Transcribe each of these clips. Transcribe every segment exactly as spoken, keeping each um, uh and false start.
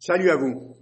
Salut à vous.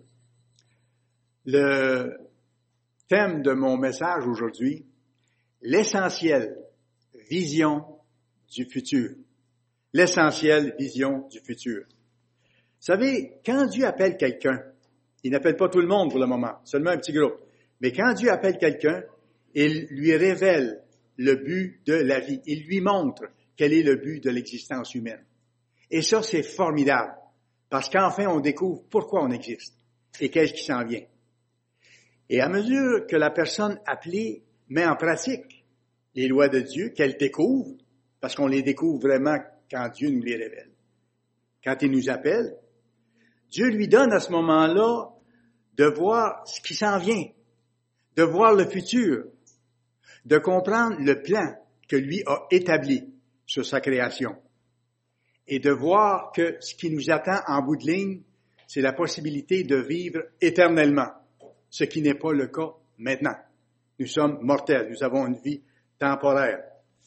Le thème de mon message aujourd'hui, l'essentiel, vision du futur. L'essentiel, vision du futur. Vous savez, quand Dieu appelle quelqu'un, il n'appelle pas tout le monde pour le moment, seulement un petit groupe. Mais quand Dieu appelle quelqu'un, il lui révèle le but de la vie. Il lui montre quel est le but de l'existence humaine. Et ça, c'est formidable. Parce qu'enfin, on découvre pourquoi on existe et qu'est-ce qui s'en vient. Et à mesure que la personne appelée met en pratique les lois de Dieu, qu'elle découvre, parce qu'on les découvre vraiment quand Dieu nous les révèle, quand il nous appelle, Dieu lui donne à ce moment-là de voir ce qui s'en vient, de voir le futur, de comprendre le plan que lui a établi sur sa création. Et de voir que ce qui nous attend en bout de ligne, c'est la possibilité de vivre éternellement, ce qui n'est pas le cas maintenant. Nous sommes mortels, nous avons une vie temporaire.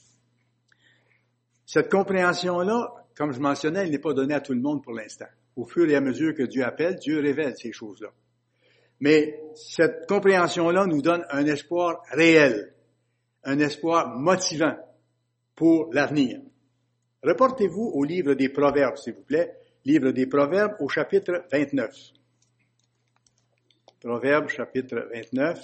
Cette compréhension-là, comme je mentionnais, elle n'est pas donnée à tout le monde pour l'instant. Au fur et à mesure que Dieu appelle, Dieu révèle ces choses-là. Mais cette compréhension-là nous donne un espoir réel, un espoir motivant pour l'avenir. Reportez-vous au livre des Proverbes, s'il vous plaît. Livre des Proverbes au chapitre vingt-neuf. Proverbes, chapitre vingt-neuf.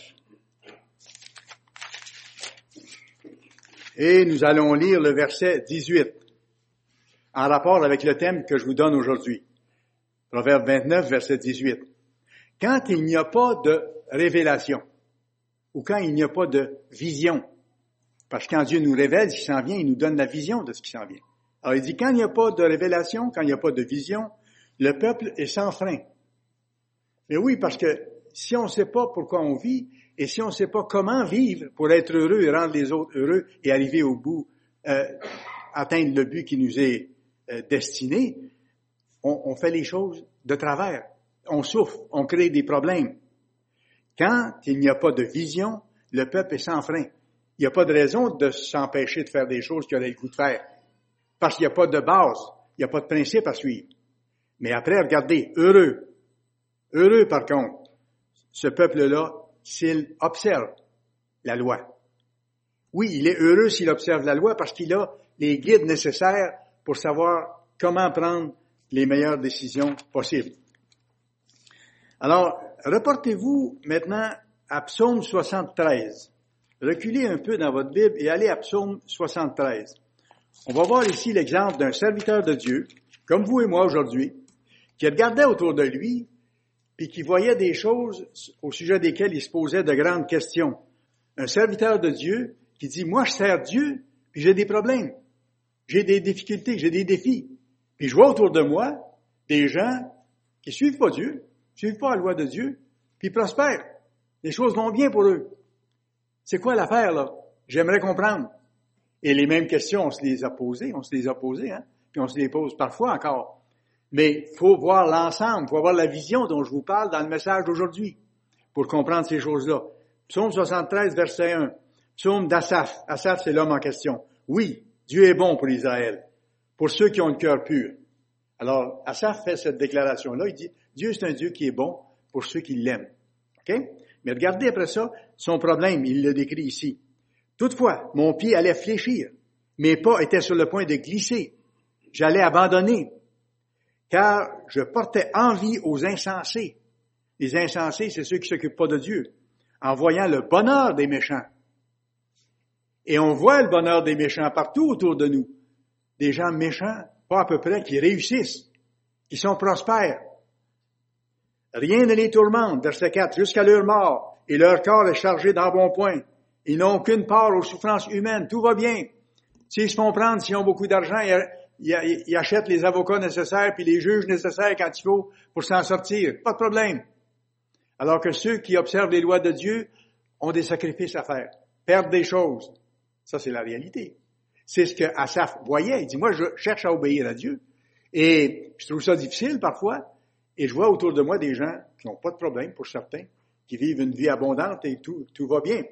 Et nous allons lire le verset dix-huit, en rapport avec le thème que je vous donne aujourd'hui. Proverbe vingt-neuf, verset dix-huit. Quand il n'y a pas de révélation, ou quand il n'y a pas de vision, parce que quand Dieu nous révèle ce qui s'en vient, il nous donne la vision de ce qui s'en vient. Alors, il dit, quand il n'y a pas de révélation, quand il n'y a pas de vision, le peuple est sans frein. Mais oui, parce que si on ne sait pas pourquoi on vit, et si on ne sait pas comment vivre pour être heureux et rendre les autres heureux et arriver au bout, euh, atteindre le but qui nous est euh, destiné, on, on fait les choses de travers. On souffre, on crée des problèmes. Quand il n'y a pas de vision, le peuple est sans frein. Il n'y a pas de raison de s'empêcher de faire des choses qu'il aurait le goût de faire. Parce qu'il n'y a pas de base, il n'y a pas de principe à suivre. Mais après, regardez, heureux. Heureux, par contre, ce peuple-là, s'il observe la loi. Oui, il est heureux s'il observe la loi parce qu'il a les guides nécessaires pour savoir comment prendre les meilleures décisions possibles. Alors, reportez-vous maintenant à Psaume soixante-treize. Reculez un peu dans votre Bible et allez à Psaume soixante-treize. On va voir ici l'exemple d'un serviteur de Dieu, comme vous et moi aujourd'hui, qui regardait autour de lui, puis qui voyait des choses au sujet desquelles il se posait de grandes questions. Un serviteur de Dieu qui dit, moi je sers Dieu, puis j'ai des problèmes, j'ai des difficultés, j'ai des défis. Puis je vois autour de moi des gens qui suivent pas Dieu, suivent pas la loi de Dieu, puis ils prospèrent. Les choses vont bien pour eux. C'est quoi l'affaire là? J'aimerais comprendre. Et les mêmes questions, on se les a posées, on se les a posées, hein, puis on se les pose parfois encore. Mais il faut voir l'ensemble, il faut avoir la vision dont je vous parle dans le message d'aujourd'hui pour comprendre ces choses-là. Psaume soixante-treize, verset un. Psaume d'Asaph. Asaph, c'est l'homme en question. Oui, Dieu est bon pour Israël, pour ceux qui ont le cœur pur. Alors, Asaph fait cette déclaration-là, il dit, Dieu c'est un Dieu qui est bon pour ceux qui l'aiment. OK? Mais regardez après ça, son problème, il le décrit ici. Toutefois, mon pied allait fléchir, mes pas étaient sur le point de glisser, j'allais abandonner, car je portais envie aux insensés. Les insensés, c'est ceux qui ne s'occupent pas de Dieu, en voyant le bonheur des méchants. Et on voit le bonheur des méchants partout autour de nous. Des gens méchants, pas à peu près, qui réussissent, qui sont prospères. Rien ne les tourmente, verset quatre, jusqu'à leur mort, et leur corps est chargé d'embonpoint. Ils n'ont aucune part aux souffrances humaines. Tout va bien. S'ils se font prendre, s'ils ont beaucoup d'argent, ils, ils, ils achètent les avocats nécessaires puis les juges nécessaires quand il faut pour s'en sortir. Pas de problème. Alors que ceux qui observent les lois de Dieu ont des sacrifices à faire, perdent des choses. Ça, c'est la réalité. C'est ce que Asaph voyait. Il dit, moi, je cherche à obéir à Dieu. Et je trouve ça difficile parfois. Et je vois autour de moi des gens qui n'ont pas de problème pour certains, qui vivent une vie abondante et tout, tout va bien.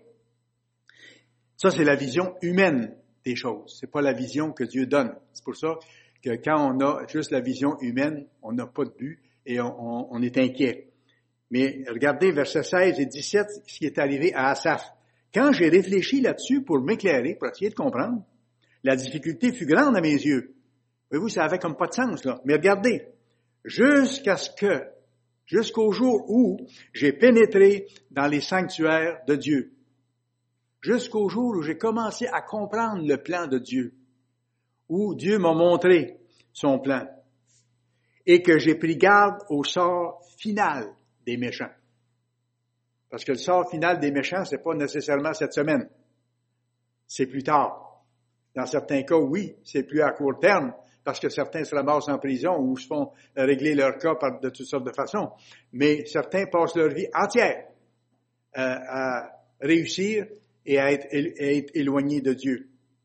Ça, c'est la vision humaine des choses. C'est pas la vision que Dieu donne. C'est pour ça que quand on a juste la vision humaine, on n'a pas de but et on, on, on est inquiet. Mais regardez versets seize et dix-sept, ce qui est arrivé à Asaph. Quand j'ai réfléchi là-dessus pour m'éclairer, pour essayer de comprendre, la difficulté fut grande à mes yeux. Voyez-vous, ça avait comme pas de sens, là. Mais regardez, jusqu'à ce que, jusqu'au jour où j'ai pénétré dans les sanctuaires de Dieu, jusqu'au jour où j'ai commencé à comprendre le plan de Dieu, où Dieu m'a montré son plan, et que j'ai pris garde au sort final des méchants. Parce que le sort final des méchants, c'est pas nécessairement cette semaine. C'est plus tard. Dans certains cas, oui, c'est plus à court terme, parce que certains se ramassent en prison ou se font régler leur cas par de toutes sortes de façons. Mais certains passent leur vie entière euh, à réussir et à être, à être éloignés de Dieu.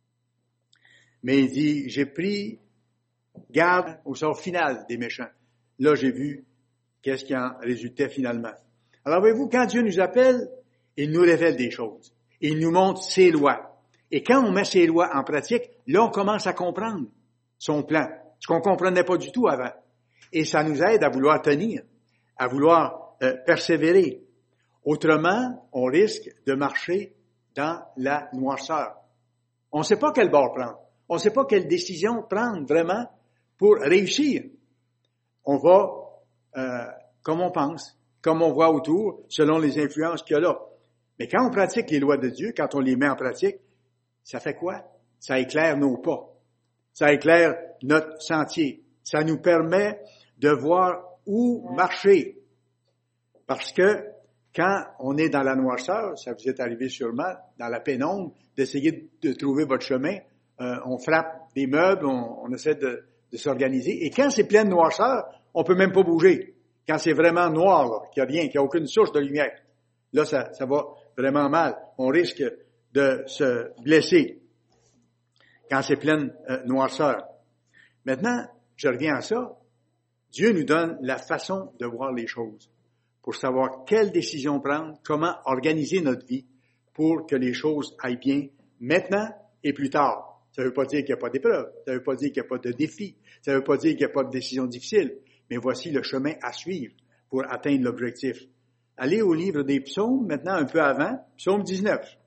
Mais il dit, j'ai pris garde au sort final des méchants. Là, j'ai vu qu'est-ce qui en résultait finalement. Alors, voyez-vous, quand Dieu nous appelle, il nous révèle des choses. Il nous montre ses lois. Et quand on met ses lois en pratique, là, on commence à comprendre son plan, ce qu'on comprenait pas du tout avant. Et ça nous aide à vouloir tenir, à vouloir euh, persévérer. Autrement, on risque de marcher dans la noirceur. On ne sait pas quel bord prendre. On ne sait pas quelle décision prendre vraiment pour réussir. On va euh, comme on pense, comme on voit autour, selon les influences qu'il y a là. Mais quand on pratique les lois de Dieu, quand on les met en pratique, ça fait quoi? Ça éclaire nos pas. Ça éclaire notre sentier. Ça nous permet de voir où marcher. Parce que quand on est dans la noirceur, ça vous est arrivé sûrement, dans la pénombre, d'essayer de trouver votre chemin, euh, on frappe des meubles, on, on essaie de, de s'organiser. Et quand c'est plein de noirceur, on peut même pas bouger. Quand c'est vraiment noir, là, qu'il n'y a rien, qu'il n'y a aucune source de lumière, là, ça, ça va vraiment mal. On risque de se blesser quand c'est pleine euh, noirceur. Maintenant, je reviens à ça. Dieu nous donne la façon de voir les choses pour savoir quelle décision prendre, comment organiser notre vie pour que les choses aillent bien maintenant et plus tard. Ça ne veut pas dire qu'il n'y a pas d'épreuve, ça ne veut pas dire qu'il n'y a pas de défis, ça ne veut pas dire qu'il n'y a pas de décision difficile, mais voici le chemin à suivre pour atteindre l'objectif. Allez au livre des psaumes, maintenant un peu avant, psaume dix-neuf.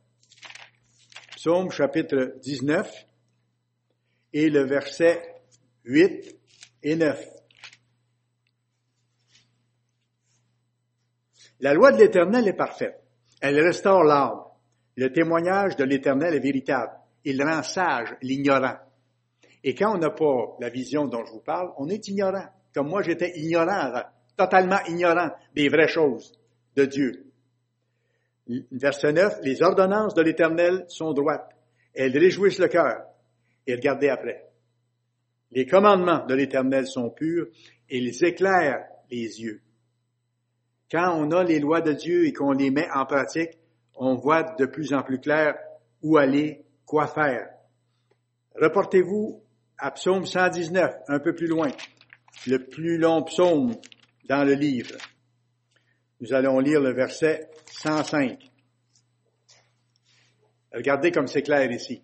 Psaume chapitre dix-neuf et le verset huit et neuf. La loi de l'Éternel est parfaite. Elle restaure l'âme. Le témoignage de l'Éternel est véritable. Il rend sage l'ignorant. Et quand on n'a pas la vision dont je vous parle, on est ignorant. Comme moi, j'étais ignorant avant, totalement ignorant des vraies choses de Dieu. Verset neuf, les ordonnances de l'Éternel sont droites. Elles réjouissent le cœur. Et regardez après. Les commandements de l'Éternel sont purs et ils éclairent les yeux. Quand on a les lois de Dieu et qu'on les met en pratique, on voit de plus en plus clair où aller, quoi faire. Reportez-vous à Psaume cent dix-neuf, un peu plus loin, le plus long psaume dans le livre. Nous allons lire le verset cent cinq. Regardez comme c'est clair ici.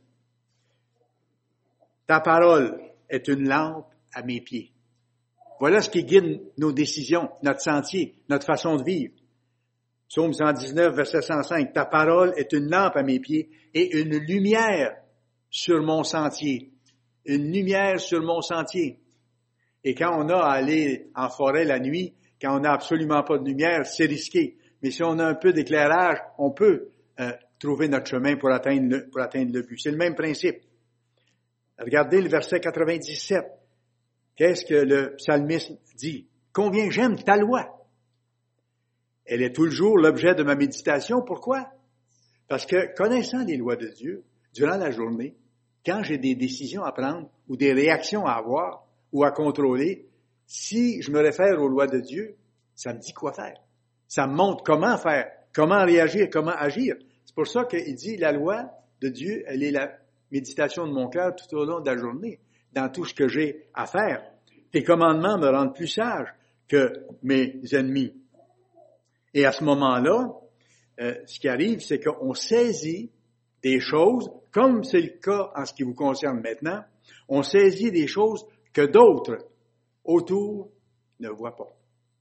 Ta parole est une lampe à mes pieds. Voilà ce qui guide nos décisions, notre sentier, notre façon de vivre. Psaume cent dix-neuf, verset cent cinq. Ta parole est une lampe à mes pieds et une lumière sur mon sentier. Une lumière sur mon sentier. Et quand on a à aller en forêt la nuit, quand on n'a absolument pas de lumière, c'est risqué. Mais si on a un peu d'éclairage, on peut euh, trouver notre chemin pour atteindre le, pour atteindre le but. C'est le même principe. Regardez le verset quatre-vingt-dix-sept. Qu'est-ce que le psalmiste dit? Combien j'aime ta loi. Elle est tout le jour l'objet de ma méditation. Pourquoi? Parce que connaissant les lois de Dieu, durant la journée, quand j'ai des décisions à prendre ou des réactions à avoir ou à contrôler, si je me réfère aux lois de Dieu, ça me dit quoi faire. Ça me montre comment faire, comment réagir, comment agir. C'est pour ça qu'il dit la loi de Dieu, elle est la méditation de mon cœur tout au long de la journée, dans tout ce que j'ai à faire. Tes commandements me rendent plus sage que mes ennemis. Et à ce moment-là, euh, ce qui arrive, c'est qu'on saisit des choses, comme c'est le cas en ce qui vous concerne maintenant, on saisit des choses que d'autres autour ne voient pas.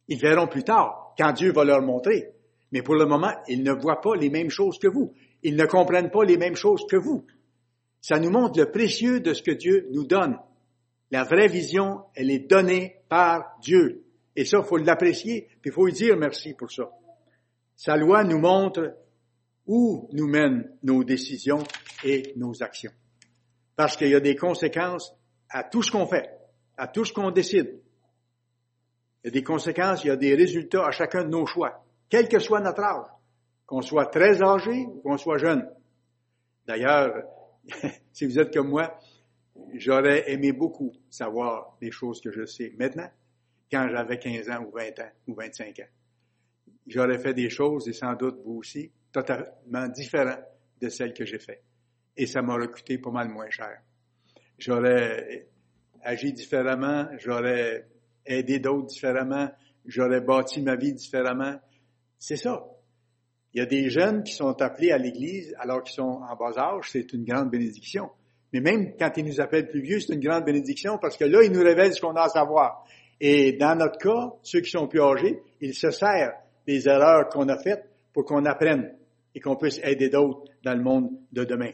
Ils verront plus tard, quand Dieu va leur montrer. Mais pour le moment, ils ne voient pas les mêmes choses que vous. Ils ne comprennent pas les mêmes choses que vous. Ça nous montre le précieux de ce que Dieu nous donne. La vraie vision, elle est donnée par Dieu. Et ça, il faut l'apprécier, puis il faut lui dire merci pour ça. Sa loi nous montre où nous mènent nos décisions et nos actions. Parce qu'il y a des conséquences à tout ce qu'on fait, à tout ce qu'on décide. Il y a des conséquences, il y a des résultats à chacun de nos choix, quel que soit notre âge, qu'on soit très âgé ou qu'on soit jeune. D'ailleurs, si vous êtes comme moi, j'aurais aimé beaucoup savoir les choses que je sais maintenant, quand j'avais quinze ans ou vingt ans ou vingt-cinq ans. J'aurais fait des choses, et sans doute vous aussi, totalement différentes de celles que j'ai faites. Et ça m'aurait coûté pas mal moins cher. J'aurais agi différemment, j'aurais aidé d'autres différemment, j'aurais bâti ma vie différemment. C'est ça. Il y a des jeunes qui sont appelés à l'Église alors qu'ils sont en bas âge, c'est une grande bénédiction. Mais même quand ils nous appellent plus vieux, c'est une grande bénédiction parce que là, ils nous révèlent ce qu'on a à savoir. Et dans notre cas, ceux qui sont plus âgés, ils se servent des erreurs qu'on a faites pour qu'on apprenne et qu'on puisse aider d'autres dans le monde de demain.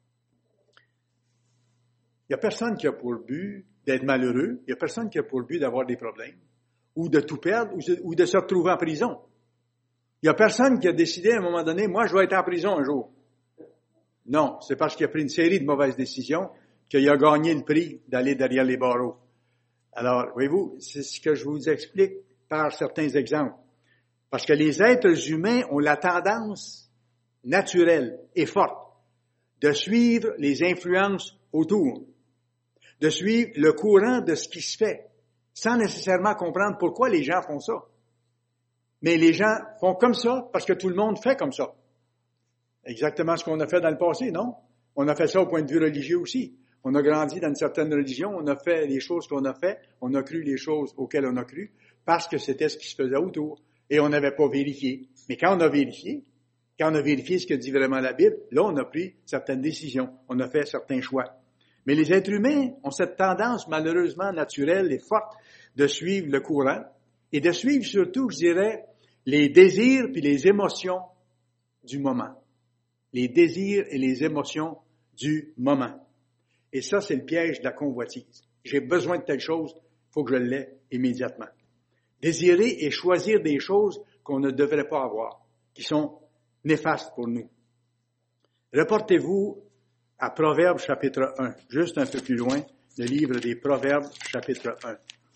Il n'y a personne qui a pour but d'être malheureux. Il n'y a personne qui a pour but d'avoir des problèmes ou de tout perdre ou de se retrouver en prison. Il n'y a personne qui a décidé à un moment donné, moi, je vais être en prison un jour. Non, c'est parce qu'il a pris une série de mauvaises décisions qu'il a gagné le prix d'aller derrière les barreaux. Alors, voyez-vous, c'est ce que je vous explique par certains exemples. Parce que les êtres humains ont la tendance naturelle et forte de suivre les influences autour, de suivre le courant de ce qui se fait, sans nécessairement comprendre pourquoi les gens font ça. Mais les gens font comme ça parce que tout le monde fait comme ça. Exactement ce qu'on a fait dans le passé, non? On a fait ça au point de vue religieux aussi. On a grandi dans une certaine religion, on a fait les choses qu'on a fait, on a cru les choses auxquelles on a cru, parce que c'était ce qui se faisait autour. Et on n'avait pas vérifié. Mais quand on a vérifié, quand on a vérifié ce que dit vraiment la Bible, là, on a pris certaines décisions, on a fait certains choix. Mais les êtres humains ont cette tendance malheureusement naturelle et forte de suivre le courant et de suivre surtout, je dirais, les désirs puis les émotions du moment. Les désirs et les émotions du moment. Et ça, c'est le piège de la convoitise. J'ai besoin de telle chose, il faut que je l'ai immédiatement. Désirer et choisir des choses qu'on ne devrait pas avoir, qui sont néfastes pour nous. Reportez-vous à Proverbes chapitre un, juste un peu plus loin, le livre des Proverbes chapitre un.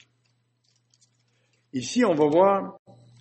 Ici, on va voir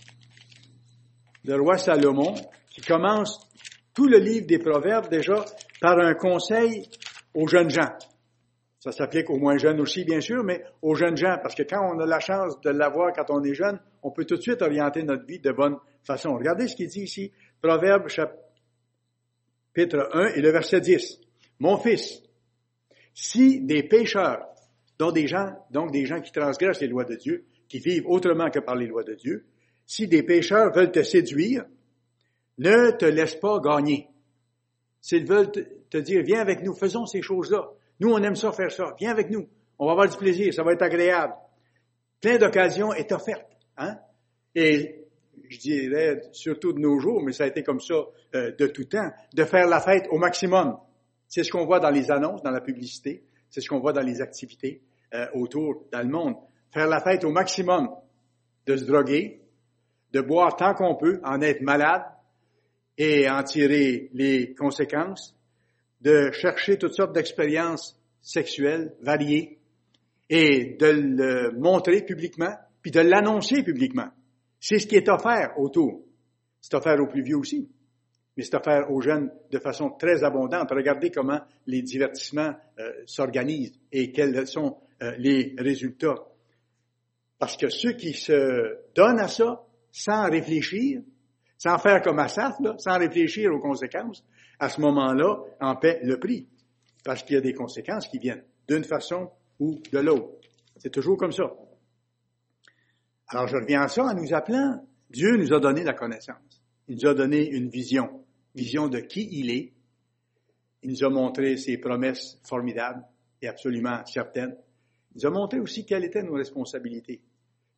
le roi Salomon qui commence tout le livre des Proverbes déjà par un conseil aux jeunes gens. Ça s'applique aux moins jeunes aussi, bien sûr, mais aux jeunes gens, parce que quand on a la chance de l'avoir quand on est jeune, on peut tout de suite orienter notre vie de bonne façon. Regardez ce qu'il dit ici, Proverbes chapitre un et le verset dix. Mon fils, si des pécheurs, dont des gens, donc des gens qui transgressent les lois de Dieu, qui vivent autrement que par les lois de Dieu, si des pécheurs veulent te séduire, ne te laisse pas gagner. S'ils veulent te, te dire, viens avec nous, faisons ces choses-là. Nous, on aime ça, faire ça. Viens avec nous. On va avoir du plaisir, ça va être agréable. Plein d'occasions est offerte. Hein? Et je dirais, surtout de nos jours, mais ça a été comme ça euh, de tout temps, de faire la fête au maximum. C'est ce qu'on voit dans les annonces, dans la publicité. C'est ce qu'on voit dans les activités euh, autour, dans le monde. Faire la fête au maximum, de se droguer, de boire tant qu'on peut, en être malade et en tirer les conséquences, de chercher toutes sortes d'expériences sexuelles variées et de le montrer publiquement, puis de l'annoncer publiquement. C'est ce qui est offert autour. C'est offert aux plus vieux aussi, mais c'est offert aux jeunes de façon très abondante. Regardez comment les divertissements euh, s'organisent et quels sont euh, les résultats. Parce que ceux qui se donnent à ça, sans réfléchir, sans faire comme Asaph, là, sans réfléchir aux conséquences, à ce moment-là, en paient le prix. Parce qu'il y a des conséquences qui viennent d'une façon ou de l'autre. C'est toujours comme ça. Alors, je reviens à ça en nous appelant. Dieu nous a donné la connaissance. Il nous a donné une vision. Vision de qui il est. Il nous a montré ses promesses formidables et absolument certaines. Il nous a montré aussi quelles étaient nos responsabilités.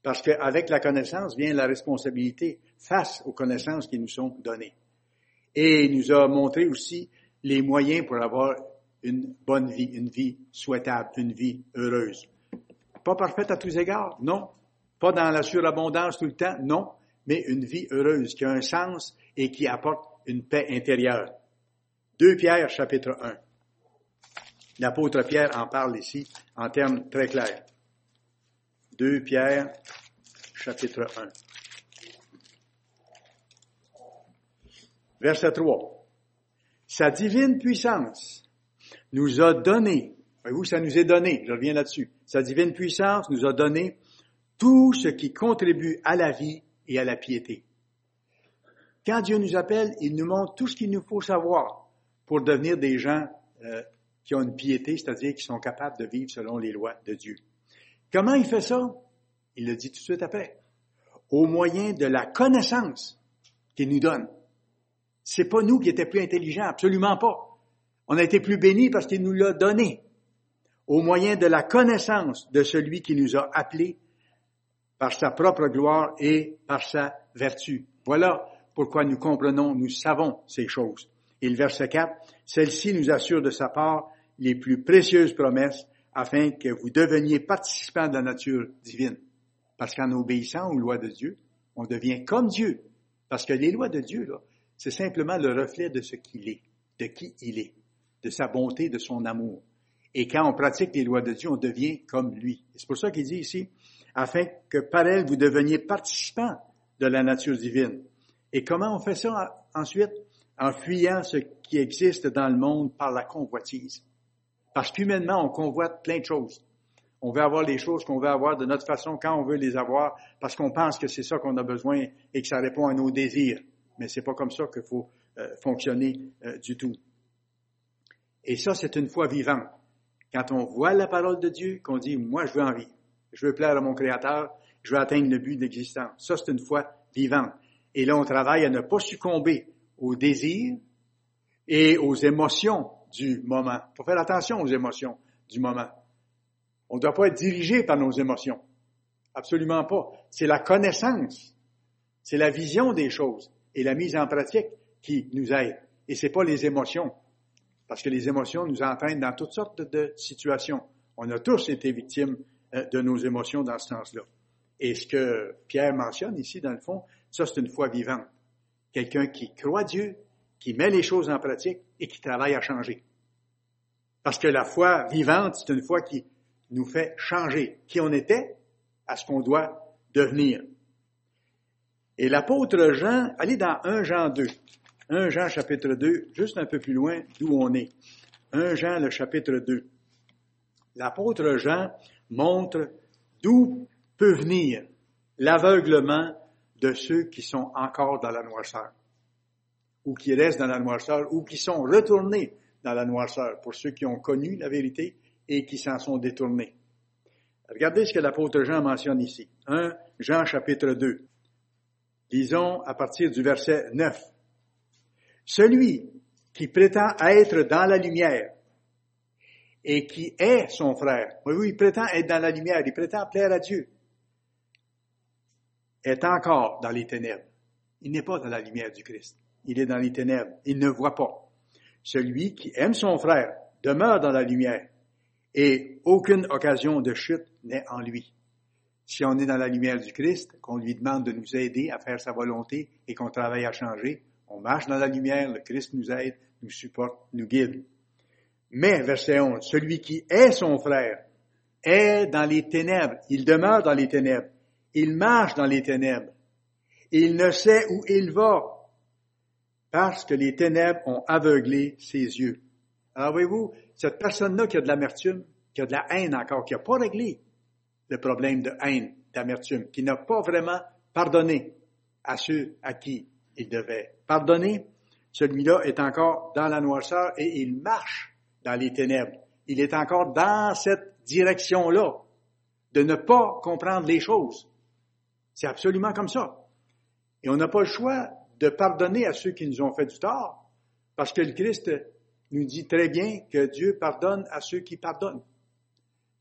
Parce qu'avec la connaissance vient la responsabilité face aux connaissances qui nous sont données. Et il nous a montré aussi les moyens pour avoir une bonne vie, une vie souhaitable, une vie heureuse. Pas parfaite à tous égards, non. Pas dans la surabondance tout le temps, non. Mais une vie heureuse qui a un sens et qui apporte une paix intérieure. deux Pierre, chapitre un. L'apôtre Pierre en parle ici en termes très clairs. deux Pierre, chapitre un. Verset trois. Sa divine puissance nous a donné, voyez-vous, ça nous est donné, je reviens là-dessus. Sa divine puissance nous a donné tout ce qui contribue à la vie et à la piété. Quand Dieu nous appelle, il nous montre tout ce qu'il nous faut savoir pour devenir des gens euh, qui ont une piété, c'est-à-dire qui sont capables de vivre selon les lois de Dieu. Comment il fait ça? Il le dit tout de suite après. Au moyen de la connaissance qu'il nous donne. C'est pas nous qui étions plus intelligents, absolument pas. On a été plus bénis parce qu'il nous l'a donné. Au moyen de la connaissance de celui qui nous a appelés par sa propre gloire et par sa vertu. Voilà pourquoi nous comprenons, nous savons ces choses. Et le verset quatre, celle-ci nous assure de sa part les plus précieuses promesses afin que vous deveniez participants de la nature divine. Parce qu'en obéissant aux lois de Dieu, on devient comme Dieu. Parce que les lois de Dieu, là, c'est simplement le reflet de ce qu'il est, de qui il est, de sa bonté, de son amour. Et quand on pratique les lois de Dieu, on devient comme lui. Et c'est pour ça qu'il dit ici, afin que par elle, vous deveniez participants de la nature divine. Et comment on fait ça ensuite? En fuyant ce qui existe dans le monde par la convoitise. Parce qu'humainement, on convoite plein de choses. On veut avoir les choses qu'on veut avoir de notre façon quand on veut les avoir, parce qu'on pense que c'est ça qu'on a besoin et que ça répond à nos désirs. Mais c'est pas comme ça qu'il faut euh, fonctionner euh, du tout. Et ça, c'est une foi vivante. Quand on voit la parole de Dieu, qu'on dit, moi, je veux en vivre. Je veux plaire à mon Créateur. Je veux atteindre le but de l'existence. Ça, c'est une foi vivante. Et là, on travaille à ne pas succomber aux désirs et aux émotions du moment. Il faut faire attention aux émotions du moment. On ne doit pas être dirigé par nos émotions. Absolument pas. C'est la connaissance. C'est la vision des choses et la mise en pratique qui nous aide. Et c'est pas les émotions. Parce que les émotions nous entraînent dans toutes sortes de, de situations. On a tous été victimes euh, de nos émotions dans ce sens-là. Et ce que Pierre mentionne ici, dans le fond, ça, c'est une foi vivante. Quelqu'un qui croit Dieu, qui met les choses en pratique et qui travaille à changer. Parce que la foi vivante, c'est une foi qui nous fait changer qui on était à ce qu'on doit devenir. Et l'apôtre Jean, allez dans un Jean deux. un Jean chapitre deux, juste un peu plus loin d'où on est. un Jean le chapitre deux. L'apôtre Jean montre d'où peut venir l'aveuglement de ceux qui sont encore dans la noirceur, ou qui restent dans la noirceur, ou qui sont retournés dans la noirceur, pour ceux qui ont connu la vérité et qui s'en sont détournés. Regardez ce que l'apôtre Jean mentionne ici. un Jean chapitre deux. Lisons à partir du verset neuf. Celui qui prétend être dans la lumière et qui est son frère, oui, oui, il prétend être dans la lumière, il prétend plaire à Dieu, est encore dans les ténèbres. Il n'est pas dans la lumière du Christ. Il est dans les ténèbres. Il ne voit pas. Celui qui aime son frère demeure dans la lumière et aucune occasion de chute n'est en lui. Si on est dans la lumière du Christ, qu'on lui demande de nous aider à faire sa volonté et qu'on travaille à changer, on marche dans la lumière, le Christ nous aide, nous supporte, nous guide. Mais, verset onze, celui qui est son frère est dans les ténèbres. Il demeure dans les ténèbres. Il marche dans les ténèbres. Il ne sait où il va parce que les ténèbres ont aveuglé ses yeux. Alors, voyez-vous, cette personne-là qui a de l'amertume, qui a de la haine encore, qui n'a pas réglé le problème de haine, d'amertume, qui n'a pas vraiment pardonné à ceux à qui il devait pardonner, celui-là est encore dans la noirceur et il marche dans les ténèbres. Il est encore dans cette direction-là de ne pas comprendre les choses. C'est absolument comme ça. Et on n'a pas le choix de pardonner à ceux qui nous ont fait du tort, parce que le Christ nous dit très bien que Dieu pardonne à ceux qui pardonnent.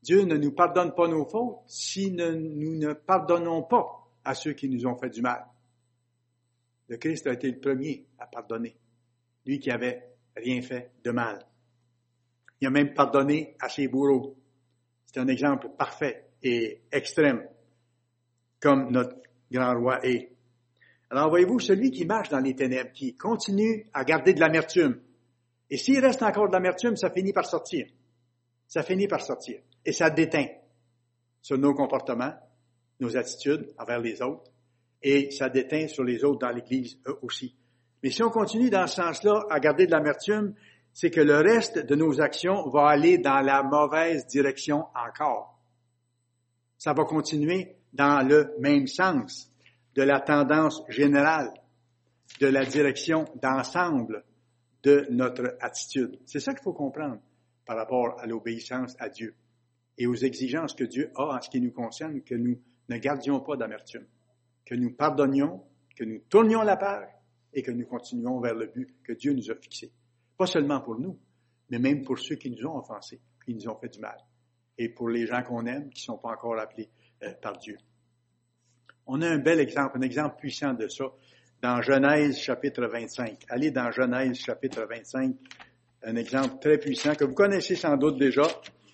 Dieu ne nous pardonne pas nos fautes si ne, nous ne pardonnons pas à ceux qui nous ont fait du mal. Le Christ a été le premier à pardonner, lui qui avait rien fait de mal. Il a même pardonné à ses bourreaux. C'est un exemple parfait et extrême, comme notre grand roi est. Alors voyez-vous, celui qui marche dans les ténèbres, qui continue à garder de l'amertume, et s'il reste encore de l'amertume, ça finit par sortir. Ça finit par sortir. Et ça déteint sur nos comportements, nos attitudes envers les autres, et ça déteint sur les autres dans l'Église eux aussi. Mais si on continue dans ce sens-là à garder de l'amertume, c'est que le reste de nos actions va aller dans la mauvaise direction encore. Ça va continuer dans le même sens de la tendance générale, de la direction d'ensemble de notre attitude. C'est ça qu'il faut comprendre par rapport à l'obéissance à Dieu et aux exigences que Dieu a en ce qui nous concerne, que nous ne gardions pas d'amertume, que nous pardonnions, que nous tournions la page et que nous continuions vers le but que Dieu nous a fixé. Pas seulement pour nous, mais même pour ceux qui nous ont offensés, qui nous ont fait du mal, et pour les gens qu'on aime, qui ne sont pas encore appelés euh, par Dieu. On a un bel exemple, un exemple puissant de ça, dans Genèse chapitre vingt-cinq. Allez dans Genèse chapitre vingt-cinq, un exemple très puissant que vous connaissez sans doute déjà.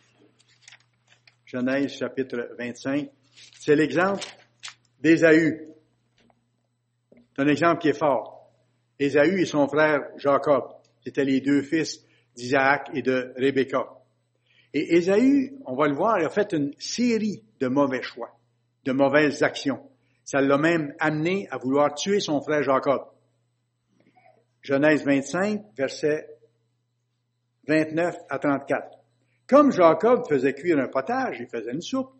Genèse chapitre vingt-cinq, c'est l'exemple d'Ésaü. C'est un exemple qui est fort. Ésaü et son frère Jacob, c'étaient les deux fils d'Isaac et de Rebecca. Et Ésaü, on va le voir, il a fait une série de mauvais choix, de mauvaises actions. Ça l'a même amené à vouloir tuer son frère Jacob. Genèse vingt-cinq, versets vingt-neuf à trente-quatre. Comme Jacob faisait cuire un potage, il faisait une soupe,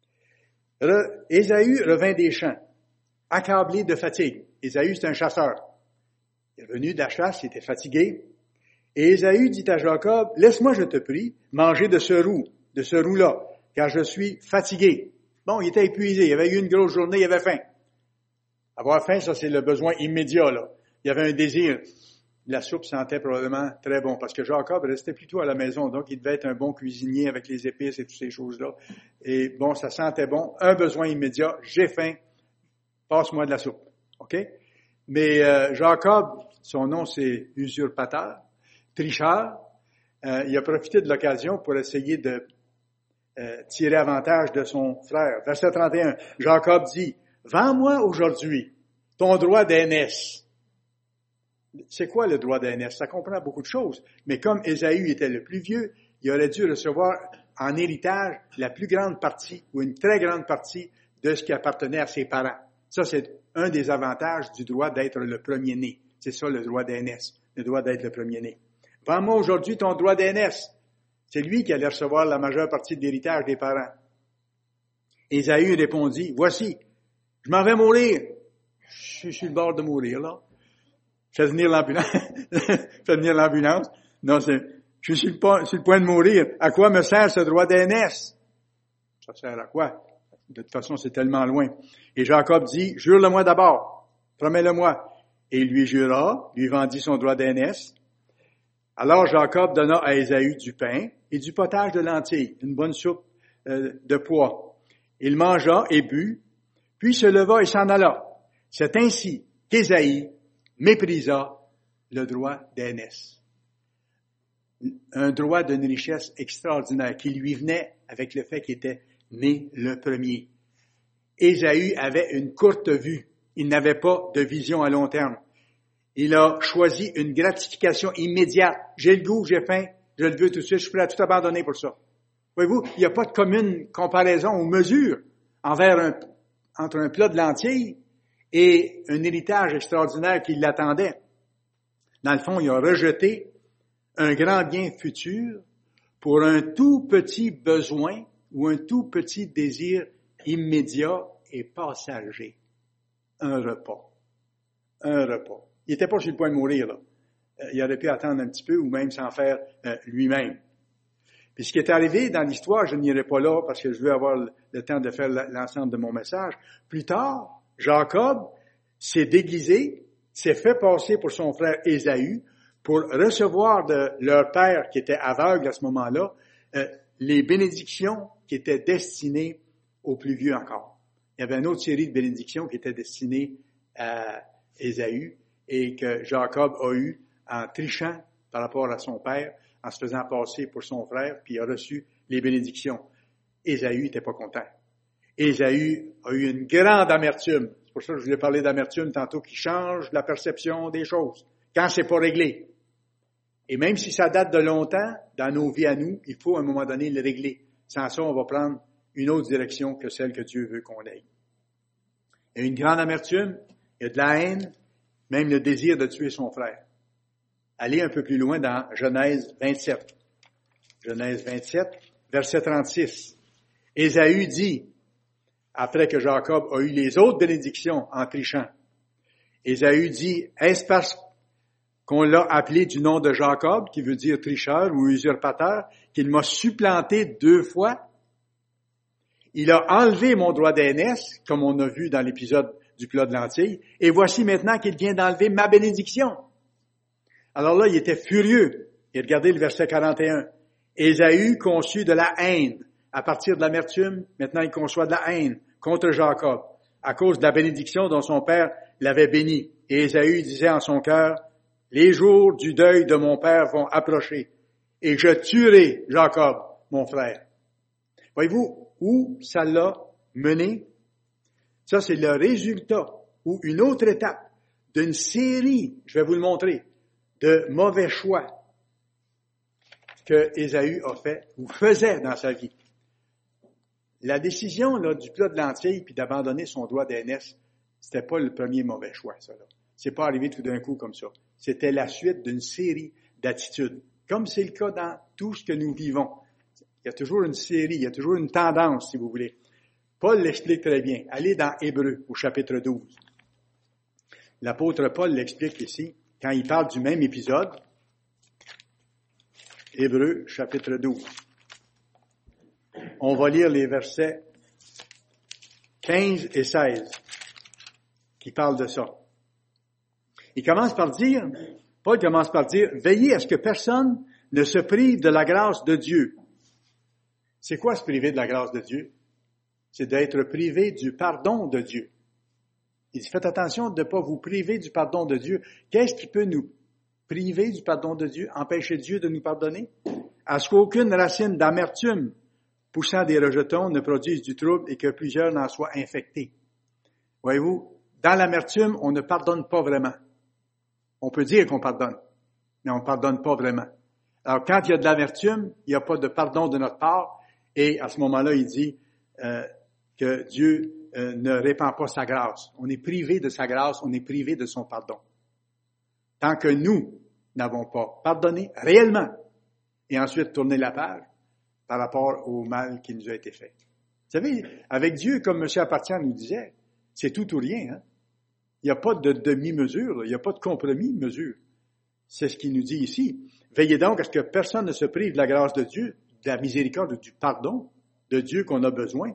Ésaü revint des champs, accablé de fatigue. Ésaü, c'est un chasseur. Il est revenu de la chasse, il était fatigué. Et Ésaü dit à Jacob, « Laisse-moi, je te prie, manger de ce roux, de ce roux-là, car je suis fatigué. » Bon, il était épuisé, il avait eu une grosse journée, il avait faim. Avoir faim, ça c'est le besoin immédiat, là. Il y avait un désir. La soupe sentait probablement très bon, parce que Jacob restait plutôt à la maison, donc il devait être un bon cuisinier avec les épices et toutes ces choses-là. Et bon, ça sentait bon. Un besoin immédiat, j'ai faim, passe-moi de la soupe. OK? Mais euh, Jacob, son nom c'est usurpateur, tricheur, euh, il a profité de l'occasion pour essayer de euh, tirer avantage de son frère. Verset trente et un, Jacob dit, « Vends-moi aujourd'hui ton droit d'aînesse. » C'est quoi le droit d'aînesse? Ça comprend beaucoup de choses. Mais comme Ésaü était le plus vieux, il aurait dû recevoir en héritage la plus grande partie ou une très grande partie de ce qui appartenait à ses parents. Ça, c'est un des avantages du droit d'être le premier-né. C'est ça le droit d'aînesse, le droit d'être le premier-né. Vends-moi aujourd'hui ton droit d'aînesse. C'est lui qui allait recevoir la majeure partie de l'héritage des parents. Ésaü répondit, « Voici, je m'en vais mourir. Je suis sur le bord de mourir, là. Fais venir l'ambulance. Fais venir l'ambulance. Non, c'est, je suis sur le, point, sur le point de mourir. À quoi me sert ce droit d'aînesse? Ça sert à quoi? De toute façon, c'est tellement loin. Et Jacob dit, jure-le-moi d'abord. Promets-le-moi. Et il lui jura, lui vendit son droit d'aînesse. Alors Jacob donna à Ésaü du pain et du potage de lentilles, une bonne soupe euh, de pois. Il mangea et but, puis se leva et s'en alla. C'est ainsi qu'Ésaü méprisa le droit d'aînesse. Un droit d'une richesse extraordinaire qui lui venait avec le fait qu'il était né le premier. Ésaü avait une courte vue. Il n'avait pas de vision à long terme. Il a choisi une gratification immédiate. J'ai le goût, j'ai faim, je le veux tout de suite, je suis prêt à tout abandonner pour ça. Voyez-vous, il n'y a pas de commune comparaison ou mesure envers un, entre un plat de lentilles et un héritage extraordinaire qui l'attendait. Dans le fond, il a rejeté un grand bien futur pour un tout petit besoin ou un tout petit désir immédiat et passager. Un repas. Un repas. Il n'était pas sur le point de mourir, là. Il aurait pu attendre un petit peu ou même s'en faire euh, lui-même. Puis ce qui est arrivé dans l'histoire, je n'irai pas là parce que je veux avoir le temps de faire l'ensemble de mon message. Plus tard, Jacob s'est déguisé, s'est fait passer pour son frère Ésaü pour recevoir de leur père qui était aveugle à ce moment-là, euh, les bénédictions qui était destinée aux plus vieux encore. Il y avait une autre série de bénédictions qui était destinée à Ésaü et que Jacob a eu en trichant par rapport à son père, en se faisant passer pour son frère, puis il a reçu les bénédictions. Ésaü n'était pas content. Ésaü a eu une grande amertume. C'est pour ça que je voulais parler d'amertume tantôt, qui change la perception des choses quand c'est pas réglé. Et même si ça date de longtemps, dans nos vies à nous, il faut à un moment donné le régler. Sans ça, on va prendre une autre direction que celle que Dieu veut qu'on aille. Il y a une grande amertume, il y a de la haine, même le désir de tuer son frère. Allez un peu plus loin dans Genèse vingt-sept. Genèse vingt-sept, verset trente-six. Ésaü dit, après que Jacob a eu les autres bénédictions en trichant, Ésaü dit, est-ce parce qu'on l'a appelé du nom de Jacob, qui veut dire tricheur ou usurpateur, qu'il m'a supplanté deux fois? Il a enlevé mon droit d'aînesse, comme on a vu dans l'épisode du plat de lentilles, et voici maintenant qu'il vient d'enlever ma bénédiction. Alors là, il était furieux. Et regardez le verset quarante et un. Ésaü conçut de la haine. À partir de l'amertume, maintenant il conçoit de la haine contre Jacob, à cause de la bénédiction dont son père l'avait béni. Et Ésaü disait en son cœur, les jours du deuil de mon père vont approcher, et je tuerai Jacob, mon frère. Voyez-vous où ça l'a mené? Ça, c'est le résultat, ou une autre étape, d'une série, je vais vous le montrer, de mauvais choix que Ésaü a fait, ou faisait dans sa vie. La décision là, du plat de lentilles, puis d'abandonner son droit d'aînesse, c'était pas le premier mauvais choix, ça là. C'est pas arrivé tout d'un coup comme ça. C'était la suite d'une série d'attitudes, comme c'est le cas dans tout ce que nous vivons. Il y a toujours une série, il y a toujours une tendance, si vous voulez. Paul l'explique très bien. Allez dans Hébreux, au chapitre douze. L'apôtre Paul l'explique ici, quand il parle du même épisode. Hébreux, chapitre douze. On va lire les versets quinze et seize, qui parlent de ça. Il commence par dire, Paul commence par dire, veillez à ce que personne ne se prive de la grâce de Dieu. C'est quoi se priver de la grâce de Dieu? C'est d'être privé du pardon de Dieu. Il dit, faites attention de ne pas vous priver du pardon de Dieu. Qu'est-ce qui peut nous priver du pardon de Dieu, empêcher Dieu de nous pardonner? À ce qu'aucune racine d'amertume poussant des rejetons ne produise du trouble et que plusieurs n'en soient infectés. Voyez-vous, dans l'amertume, on ne pardonne pas vraiment. On peut dire qu'on pardonne, mais on ne pardonne pas vraiment. Alors, quand il y a de l'amertume, il n'y a pas de pardon de notre part, et à ce moment-là, il dit euh, que Dieu euh, ne répand pas sa grâce. On est privé de sa grâce, on est privé de son pardon. Tant que nous n'avons pas pardonné réellement, et ensuite tourné la page par rapport au mal qui nous a été fait. Vous savez, avec Dieu, comme M. Appartient nous disait, c'est tout ou rien. Hein? Il n'y a pas de demi-mesure, il n'y a pas de compromis-mesure. C'est ce qu'il nous dit ici. Veillez donc à ce que personne ne se prive de la grâce de Dieu, de la miséricorde, du pardon de Dieu qu'on a besoin.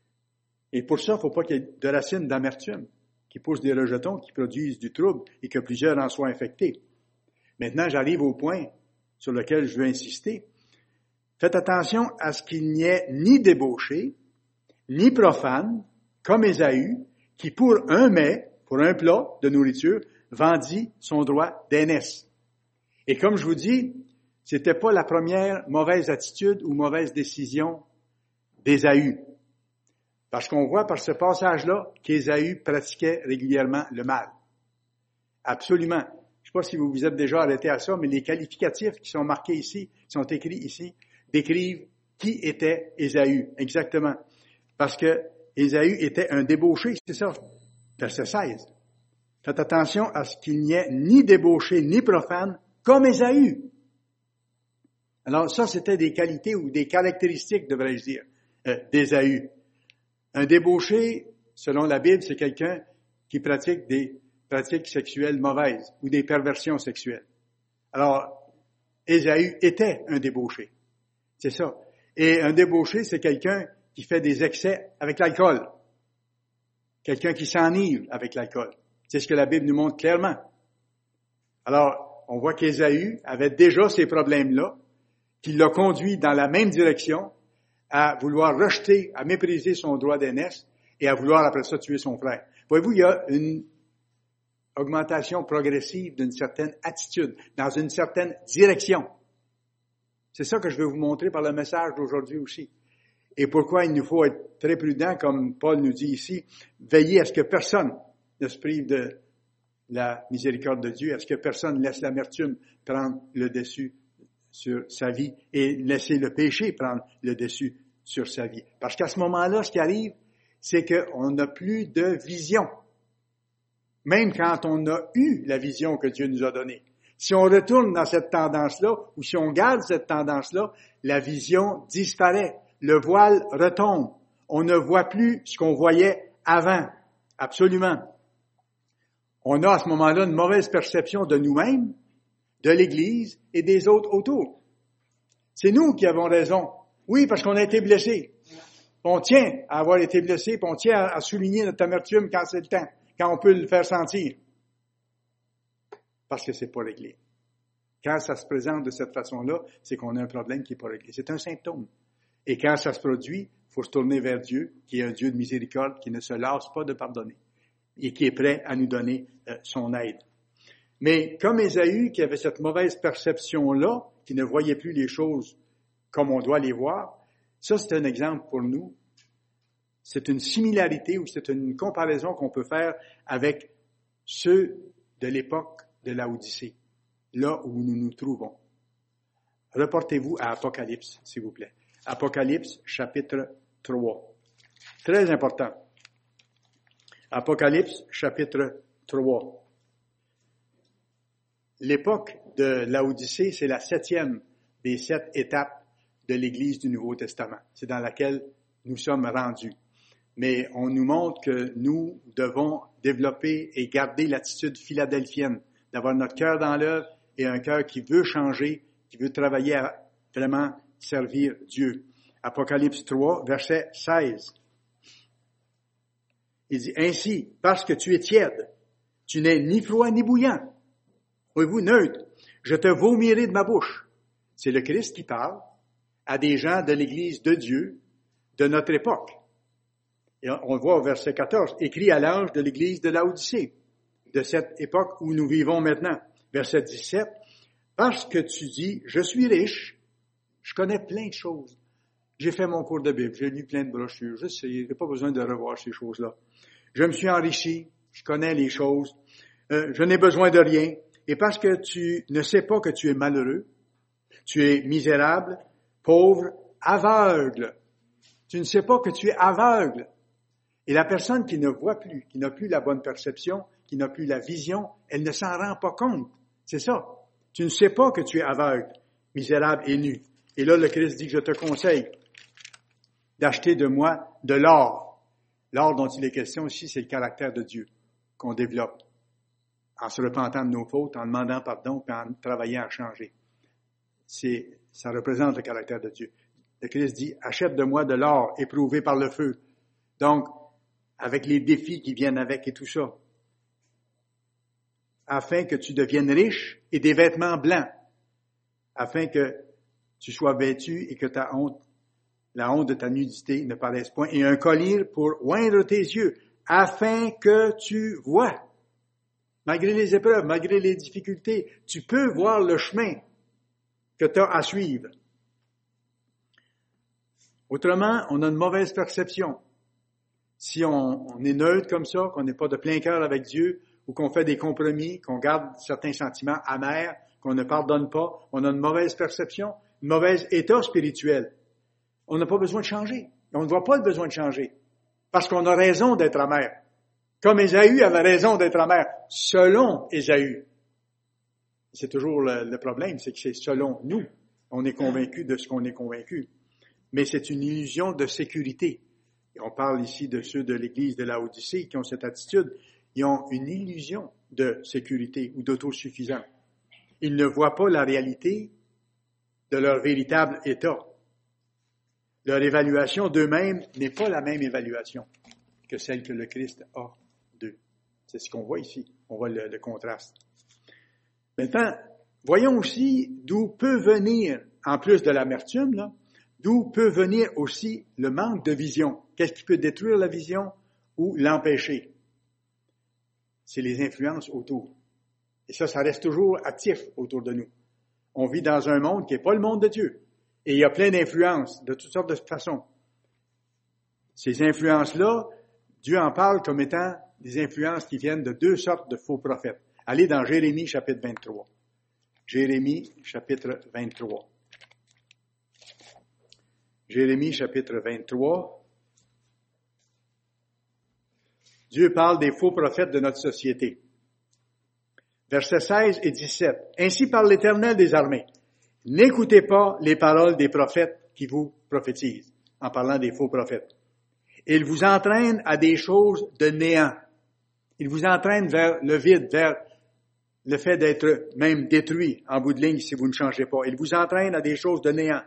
Et pour ça, il ne faut pas qu'il y ait de racines d'amertume qui poussent des rejetons, qui produisent du trouble et que plusieurs en soient infectés. Maintenant, j'arrive au point sur lequel je veux insister. Faites attention à ce qu'il n'y ait ni débauché, ni profane, comme Ésaü, qui pour un mets, pour un plat de nourriture, vendit son droit d'aînesse. Et comme je vous dis, c'était pas la première mauvaise attitude ou mauvaise décision d'Ésaü. Parce qu'on voit par ce passage-là qu'Ésaü pratiquait régulièrement le mal. Absolument. Je ne sais pas si vous vous êtes déjà arrêté à ça, mais les qualificatifs qui sont marqués ici, qui sont écrits ici, décrivent qui était Ésaü, exactement. Parce que Ésaü était un débauché, c'est ça, verset seize. Faites attention à ce qu'il n'y ait ni débauché, ni profane, comme Ésaü. Alors ça, c'était des qualités ou des caractéristiques, devrais-je dire, euh, d'Ésaü. Un débauché, selon la Bible, c'est quelqu'un qui pratique des pratiques sexuelles mauvaises ou des perversions sexuelles. Alors, Ésaü était un débauché. C'est ça. Et un débauché, c'est quelqu'un qui fait des excès avec l'alcool. Quelqu'un qui s'enivre avec l'alcool. C'est ce que la Bible nous montre clairement. Alors, on voit qu'Ésaü avait déjà ces problèmes-là, qui l'a conduit dans la même direction, à vouloir rejeter, à mépriser son droit d'aînesse et à vouloir après ça tuer son frère. Voyez-vous, il y a une augmentation progressive d'une certaine attitude, dans une certaine direction. C'est ça que je veux vous montrer par le message d'aujourd'hui aussi. Et pourquoi il nous faut être très prudent, comme Paul nous dit ici, veiller à ce que personne ne se prive de la miséricorde de Dieu, à ce que personne laisse l'amertume prendre le dessus sur sa vie et laisser le péché prendre le dessus sur sa vie. Parce qu'à ce moment-là, ce qui arrive, c'est qu'on n'a plus de vision. Même quand on a eu la vision que Dieu nous a donnée. Si on retourne dans cette tendance-là, ou si on garde cette tendance-là, la vision disparaît. Le voile retombe. On ne voit plus ce qu'on voyait avant. Absolument. On a à ce moment-là une mauvaise perception de nous-mêmes, de l'Église et des autres autour. C'est nous qui avons raison. Oui, parce qu'on a été blessés. On tient à avoir été blessés, puis on tient à souligner notre amertume quand c'est le temps, quand on peut le faire sentir. Parce que c'est pas réglé. Quand ça se présente de cette façon-là, c'est qu'on a un problème qui n'est pas réglé. C'est un symptôme. Et quand ça se produit, il faut se tourner vers Dieu, qui est un Dieu de miséricorde, qui ne se lasse pas de pardonner et qui est prêt à nous donner euh, son aide. Mais comme Ésaü, qui avait cette mauvaise perception-là, qui ne voyait plus les choses comme on doit les voir, ça c'est un exemple pour nous. C'est une similarité ou c'est une comparaison qu'on peut faire avec ceux de l'époque de Laodicée, là où nous nous trouvons. Reportez-vous à Apocalypse, s'il vous plaît. Apocalypse, chapitre trois. Très important. Apocalypse, chapitre trois. L'époque de Laodicée, c'est la septième des sept étapes de l'Église du Nouveau Testament. C'est dans laquelle nous sommes rendus. Mais on nous montre que nous devons développer et garder l'attitude philadelphienne, d'avoir notre cœur dans l'œuvre et un cœur qui veut changer, qui veut travailler à vraiment servir Dieu. Apocalypse trois, verset seize. Il dit, « Ainsi, parce que tu es tiède, tu n'es ni froid ni bouillant. Voyez-vous, neutre, je te vomirai de ma bouche. » C'est le Christ qui parle à des gens de l'Église de Dieu de notre époque. Et on le voit au verset quatorze, écrit à l'ange de l'Église de Laodicée, de cette époque où nous vivons maintenant. Verset dix-sept, « Parce que tu dis, je suis riche, je connais plein de choses. J'ai fait mon cours de Bible, j'ai lu plein de brochures, je sais, je n'ai pas besoin de revoir ces choses-là. Je me suis enrichi, je connais les choses, euh, je n'ai besoin de rien. Et parce que tu ne sais pas que tu es malheureux, tu es misérable, pauvre, aveugle. Tu ne sais pas que tu es aveugle. Et la personne qui ne voit plus, qui n'a plus la bonne perception, qui n'a plus la vision, elle ne s'en rend pas compte. C'est ça. Tu ne sais pas que tu es aveugle, misérable et nu. Et là, le Christ dit que je te conseille d'acheter de moi de l'or. L'or dont il est question ici, c'est le caractère de Dieu qu'on développe en se repentant de nos fautes, en demandant pardon, puis en travaillant à changer. C'est, ça représente le caractère de Dieu. Le Christ dit, achète de moi de l'or éprouvé par le feu. Donc, avec les défis qui viennent avec et tout ça, afin que tu deviennes riche et des vêtements blancs, afin que tu sois vêtu et que ta honte, la honte de ta nudité ne paraisse point, et un collier pour oindre tes yeux, afin que tu vois. Malgré les épreuves, malgré les difficultés, tu peux voir le chemin que tu as à suivre. Autrement, on a une mauvaise perception. Si on, on est neutre comme ça, qu'on n'est pas de plein cœur avec Dieu, ou qu'on fait des compromis, qu'on garde certains sentiments amers, qu'on ne pardonne pas, on a une mauvaise perception, un mauvais état spirituel. On n'a pas besoin de changer. On ne voit pas le besoin de changer. Parce qu'on a raison d'être amer. Comme Ésaü avait raison d'être amer, selon Ésaü. C'est toujours le, le problème, c'est que c'est selon nous. On est convaincu de ce qu'on est convaincu. Mais c'est une illusion de sécurité. Et on parle ici de ceux de l'Église de Laodicée qui ont cette attitude. Ils ont une illusion de sécurité ou d'autosuffisance. Ils ne voient pas la réalité de leur véritable état. Leur évaluation d'eux-mêmes n'est pas la même évaluation que celle que le Christ a d'eux. C'est ce qu'on voit ici. On voit le, le contraste. Maintenant, voyons aussi d'où peut venir, en plus de l'amertume, là, D'où peut venir aussi le manque de vision. Qu'est-ce qui peut détruire la vision ou l'empêcher? C'est les influences autour. Et ça, ça reste toujours actif autour de nous. On vit dans un monde qui n'est pas le monde de Dieu. Et il y a plein d'influences de toutes sortes de façons. Ces influences-là, Dieu en parle comme étant des influences qui viennent de deux sortes de faux prophètes. Allez dans Jérémie, chapitre vingt-trois. Jérémie, chapitre vingt-trois. Jérémie, chapitre vingt-trois. Dieu parle des faux prophètes de notre société. Versets seize et dix-sept. Ainsi parle l'Éternel des armées. N'écoutez pas les paroles des prophètes qui vous prophétisent, en parlant des faux prophètes. Ils vous entraînent à des choses de néant. Ils vous entraînent vers le vide, vers le fait d'être même détruit en bout de ligne si vous ne changez pas. Ils vous entraînent à des choses de néant.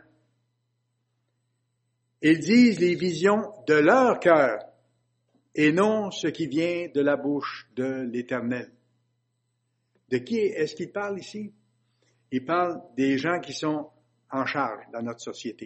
Ils disent les visions de leur cœur et non ce qui vient de la bouche de l'Éternel. De qui est-ce qu'il parle ici? Il parle des gens qui sont en charge dans notre société.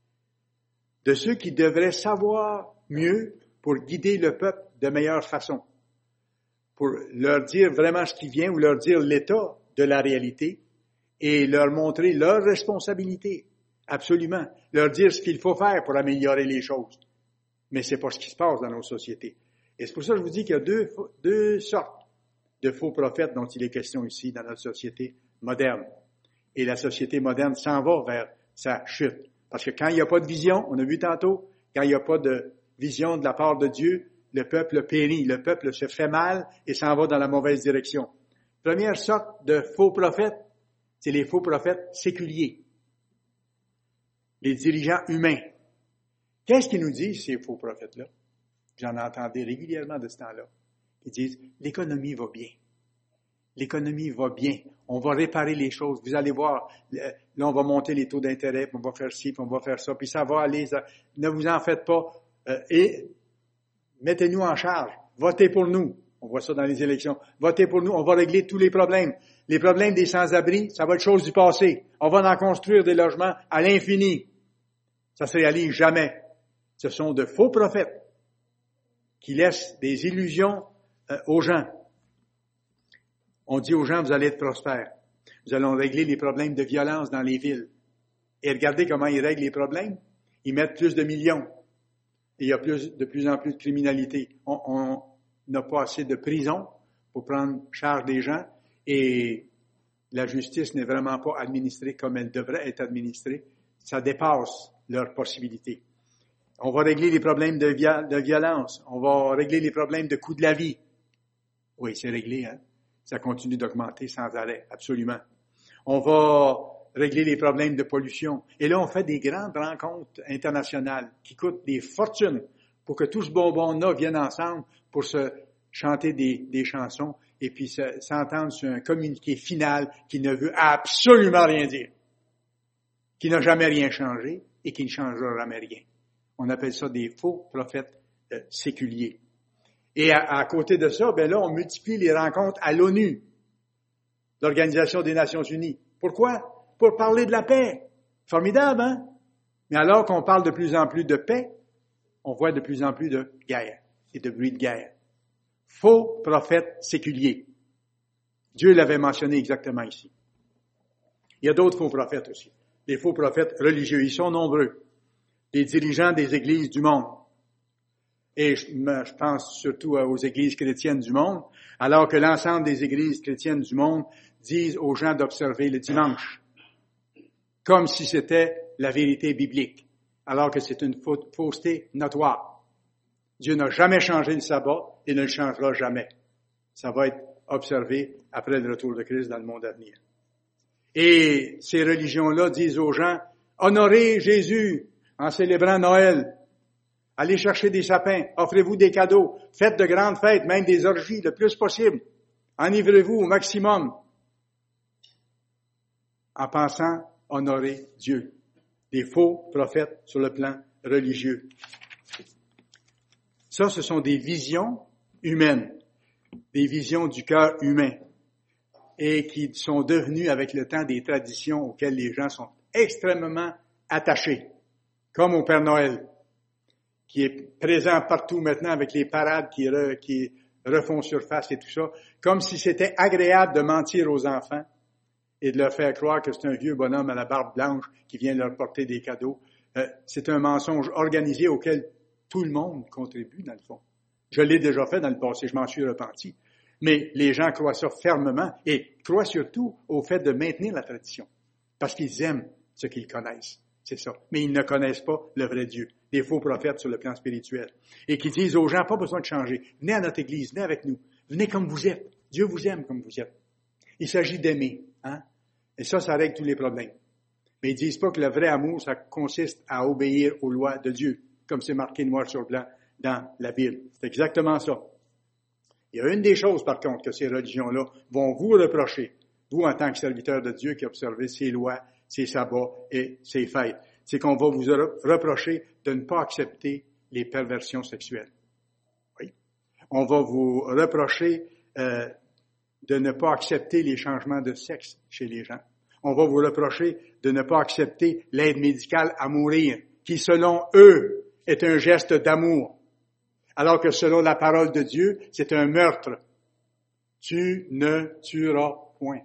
De ceux qui devraient savoir mieux pour guider le peuple de meilleure façon. Pour leur dire vraiment ce qui vient ou leur dire l'état de la réalité et leur montrer leur responsabilité. Absolument. Leur dire ce qu'il faut faire pour améliorer les choses. Mais c'est pas ce qui se passe dans nos sociétés. Et c'est pour ça que je vous dis qu'il y a deux, deux sortes de faux prophètes dont il est question ici dans notre société moderne. Et la société moderne s'en va vers sa chute. Parce que quand il n'y a pas de vision, on a vu tantôt, quand il n'y a pas de vision de la part de Dieu, le peuple périt, le peuple se fait mal et s'en va dans la mauvaise direction. Première sorte de faux prophètes, c'est les faux prophètes séculiers. Les dirigeants humains. Qu'est-ce qu'ils nous disent, ces faux prophètes-là? J'en entendais régulièrement de ce temps-là. Ils disent, l'économie va bien. L'économie va bien. On va réparer les choses. Vous allez voir, là, on va monter les taux d'intérêt, puis on va faire ci, puis on va faire ça, puis ça va aller. Ça, ne vous en faites pas. Euh, et mettez-nous en charge. Votez pour nous. On voit ça dans les élections. Votez pour nous. On va régler tous les problèmes. Les problèmes des sans-abri, ça va être chose du passé. On va en construire des logements à l'infini. Ça se réalise jamais. Ce sont de faux prophètes qui laissent des illusions euh, aux gens. On dit aux gens, vous allez être prospères. Nous allons régler les problèmes de violence dans les villes. Et regardez comment ils règlent les problèmes. Ils mettent plus de millions. Et il y a plus, de plus en plus de criminalité. On n'a pas assez de prisons pour prendre charge des gens. Et la justice n'est vraiment pas administrée comme elle devrait être administrée. Ça dépasse leurs possibilités. On va régler les problèmes de, via- de violence. On va régler les problèmes de coût de la vie. Oui, c'est réglé, hein? Ça continue d'augmenter sans arrêt, absolument. On va régler les problèmes de pollution. Et là, on fait des grandes rencontres internationales qui coûtent des fortunes pour que tout ce bonbon-là vienne ensemble pour se chanter des, des chansons et puis se, s'entendre sur un communiqué final qui ne veut absolument rien dire, qui n'a jamais rien changé et qui ne changera jamais rien. On appelle ça des faux prophètes euh, séculiers. Et à, à côté de ça, ben là, on multiplie les rencontres à l'ONU, l'Organisation des Nations Unies. Pourquoi? Pour parler de la paix. Formidable, hein? Mais alors qu'on parle de plus en plus de paix, on voit de plus en plus de guerre et de bruit de guerre. Faux prophètes séculiers. Dieu l'avait mentionné exactement ici. Il y a d'autres faux prophètes aussi. Les faux prophètes religieux, ils sont nombreux. Les dirigeants des églises du monde. Et je, je pense surtout aux églises chrétiennes du monde, alors que l'ensemble des églises chrétiennes du monde disent aux gens d'observer le dimanche, comme si c'était la vérité biblique, alors que c'est une fausseté notoire. Dieu n'a jamais changé le sabbat et ne le changera jamais. Ça va être observé après le retour de Christ dans le monde à venir. Et ces religions-là disent aux gens, honorez Jésus en célébrant Noël. Allez chercher des sapins, offrez-vous des cadeaux, faites de grandes fêtes, même des orgies, le plus possible. Enivrez-vous au maximum en pensant honorer Dieu. Des faux prophètes sur le plan religieux. Ça, ce sont des visions humaines, des visions du cœur humain et qui sont devenues avec le temps des traditions auxquelles les gens sont extrêmement attachés. Comme au Père Noël, qui est présent partout maintenant avec les parades qui, re, qui refont surface et tout ça, comme si c'était agréable de mentir aux enfants et de leur faire croire que c'est un vieux bonhomme à la barbe blanche qui vient leur porter des cadeaux. Euh, c'est un mensonge organisé auquel tout le monde contribue, dans le fond. Je l'ai déjà fait dans le passé, je m'en suis repenti. Mais les gens croient ça fermement et croient surtout au fait de maintenir la tradition. Parce qu'ils aiment ce qu'ils connaissent. C'est ça. Mais ils ne connaissent pas le vrai Dieu. Les faux prophètes sur le plan spirituel. Et qui disent aux gens, pas besoin de changer. Venez à notre église, venez avec nous. Venez comme vous êtes. Dieu vous aime comme vous êtes. Il s'agit d'aimer. Hein? Et ça, ça règle tous les problèmes. Mais ils disent pas que le vrai amour, ça consiste à obéir aux lois de Dieu. Comme c'est marqué noir sur blanc dans la Bible. C'est exactement ça. Il y a une des choses, par contre, que ces religions-là vont vous reprocher, vous en tant que serviteur de Dieu qui observez ses lois, ses sabbats et ses fêtes. C'est qu'on va vous reprocher de ne pas accepter les perversions sexuelles. Oui. On va vous reprocher euh, de ne pas accepter les changements de sexe chez les gens. On va vous reprocher de ne pas accepter l'aide médicale à mourir, qui, selon eux, est un geste d'amour. Alors que selon la parole de Dieu, c'est un meurtre. Tu ne tueras point.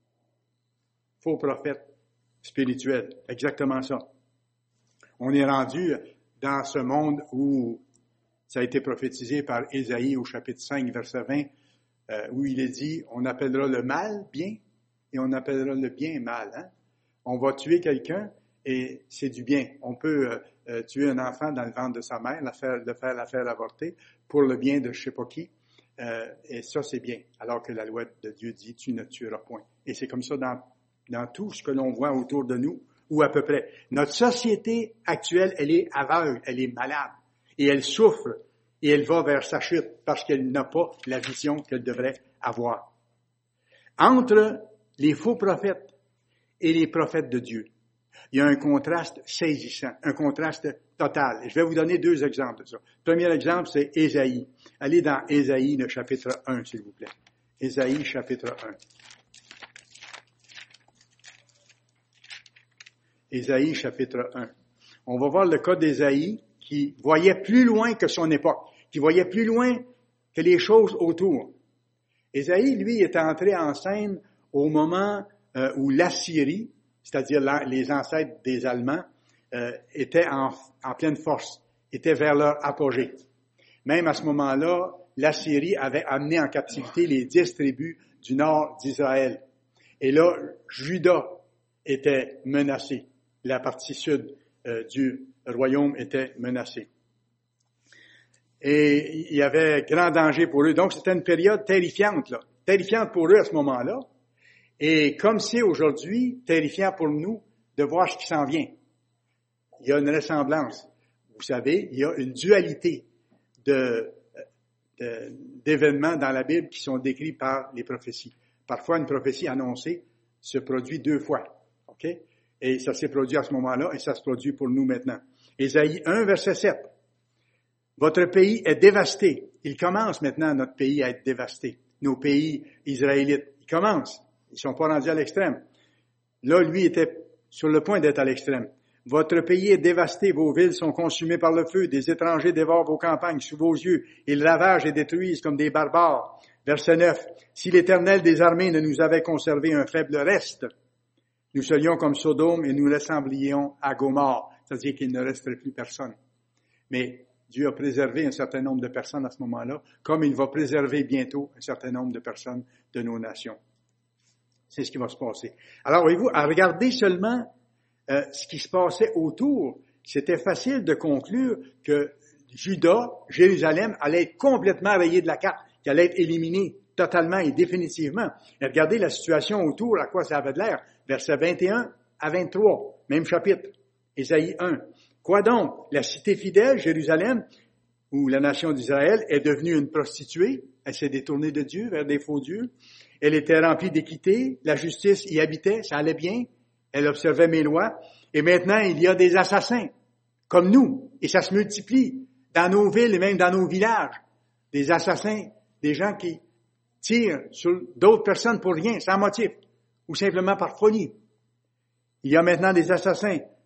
Faux prophète spirituel, exactement ça. On est rendu dans ce monde où ça a été prophétisé par Ésaïe au chapitre cinq, verset vingt, euh, où il est dit, on appellera le mal bien et on appellera le bien mal. Hein? On va tuer quelqu'un et c'est du bien. On peut euh, euh, tuer un enfant dans le ventre de sa mère, la faire, le faire la faire avorter pour le bien de je sais pas qui. Euh, et ça, c'est bien. Alors que la loi de Dieu dit, tu ne tueras point. Et c'est comme ça dans, dans tout ce que l'on voit autour de nous, ou à peu près. Notre société actuelle, elle est aveugle, elle est malade. Et elle souffre. Et elle va vers sa chute parce qu'elle n'a pas la vision qu'elle devrait avoir. Entre les faux prophètes et les prophètes de Dieu, il y a un contraste saisissant, un contraste total. Et je vais vous donner deux exemples de ça. Le premier exemple, c'est Ésaïe. Allez dans Ésaïe, le chapitre un, s'il vous plaît. Ésaïe, chapitre un. Ésaïe, chapitre un. On va voir le cas d'Ésaïe qui voyait plus loin que son époque, qui voyait plus loin que les choses autour. Ésaïe, lui, est entré en scène au moment euh, où l'Assyrie, c'est-à-dire la, les ancêtres des Allemands, euh, étaient en, en pleine force, étaient vers leur apogée. Même à ce moment-là, l'Assyrie avait amené en captivité les dix tribus du nord d'Israël. Et là, Juda était menacé. La partie sud euh, du royaume était menacée. Et il y avait grand danger pour eux. Donc, c'était une période terrifiante, là. Terrifiante pour eux à ce moment-là. Et comme c'est aujourd'hui terrifiant pour nous de voir ce qui s'en vient. Il y a une ressemblance. Vous savez, il y a une dualité de, de, d'événements dans la Bible qui sont décrits par les prophéties. Parfois, une prophétie annoncée se produit deux fois. OK? Et ça s'est produit à ce moment-là et ça se produit pour nous maintenant. Ésaïe un, verset sept. Votre pays est dévasté. Il commence maintenant, notre pays, à être dévasté. Nos pays israélites, ils commencent. Ils ne sont pas rendus à l'extrême. Là, lui était sur le point d'être à l'extrême. Votre pays est dévasté, vos villes sont consumées par le feu, des étrangers dévorent vos campagnes sous vos yeux, ils ravagent et détruisent comme des barbares. Verset neuf. Si l'Éternel des armées ne nous avait conservé un faible reste, nous serions comme Sodome et nous ressemblions à Gomorrhe, c'est-à-dire qu'il ne resterait plus personne. Mais Dieu a préservé un certain nombre de personnes à ce moment-là, comme il va préserver bientôt un certain nombre de personnes de nos nations. C'est ce qui va se passer. Alors, voyez-vous, à regarder seulement euh, ce qui se passait autour, c'était facile de conclure que Juda, Jérusalem, allait être complètement rayé de la carte, qu'elle allait être éliminée totalement et définitivement. Et regardez la situation autour, à quoi ça avait de l'air. Versets vingt et un à vingt-trois, même chapitre, Ésaïe un. Quoi donc? La cité fidèle, Jérusalem, où la nation d'Israël est devenue une prostituée, elle s'est détournée de Dieu vers des faux dieux. Elle était remplie d'équité, la justice y habitait, ça allait bien, elle observait mes lois. Et maintenant, il y a des assassins, comme nous, et ça se multiplie dans nos villes et même dans nos villages. Des assassins, des gens qui tirent sur d'autres personnes pour rien, sans motif, ou simplement par folie. Il y a maintenant des assassins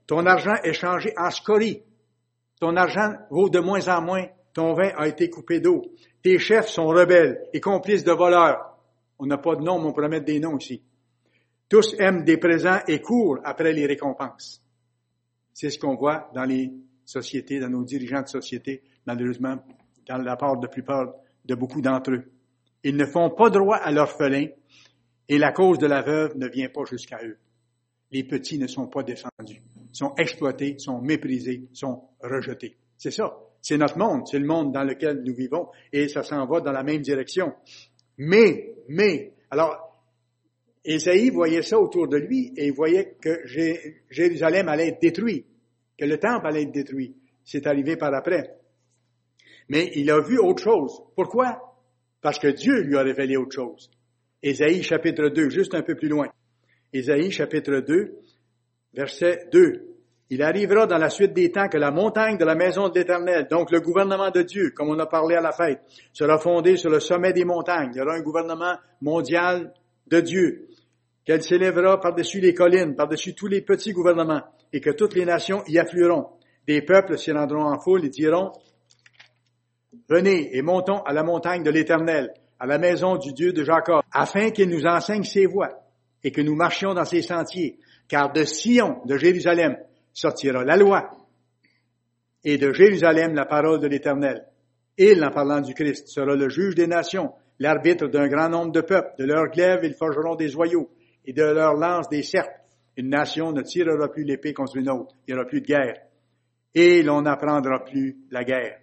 Ton argent est changé en scorie. Ton argent vaut de moins en moins. Ton vin a été coupé d'eau. Tes chefs sont rebelles et complices de voleurs. On n'a pas de nom, mais on pourrait mettre des noms ici. Tous aiment des présents et courent après les récompenses. C'est ce qu'on voit dans les sociétés, dans nos dirigeants de société, malheureusement, dans la part de la plupart de beaucoup d'entre eux. Ils ne font pas droit à l'orphelin et la cause de la veuve ne vient pas jusqu'à eux. Les petits ne sont pas défendus, sont exploités, sont méprisés, sont rejetés. C'est ça. C'est notre monde, c'est le monde dans lequel nous vivons et ça s'en va dans la même direction. Mais, mais, alors, Ésaïe voyait ça autour de lui et il voyait que Jérusalem allait être détruit, que le temple allait être détruit. C'est arrivé par après. Mais il a vu autre chose. Pourquoi? Parce que Dieu lui a révélé autre chose. Ésaïe chapitre deux, juste un peu plus loin. Ésaïe chapitre deux, verset deux. Il arrivera dans la suite des temps que la montagne de la maison de l'Éternel, donc le gouvernement de Dieu, comme on a parlé à la fête, sera fondée sur le sommet des montagnes. Il y aura un gouvernement mondial de Dieu, qu'elle s'élèvera par-dessus les collines, par-dessus tous les petits gouvernements, et que toutes les nations y afflueront. Des peuples s'y rendront en foule et diront, « Venez et montons à la montagne de l'Éternel, à la maison du Dieu de Jacob, afin qu'il nous enseigne ses voies, et que nous marchions dans ses sentiers, car de Sion, de Jérusalem, sortira la loi, et de Jérusalem la parole de l'Éternel. Il, en parlant du Christ, sera le juge des nations, l'arbitre d'un grand nombre de peuples. De leurs glaives, ils forgeront des joyaux, et de leurs lances des serpes. Une nation ne tirera plus l'épée contre une autre. Il n'y aura plus de guerre. Et l'on n'apprendra plus la guerre.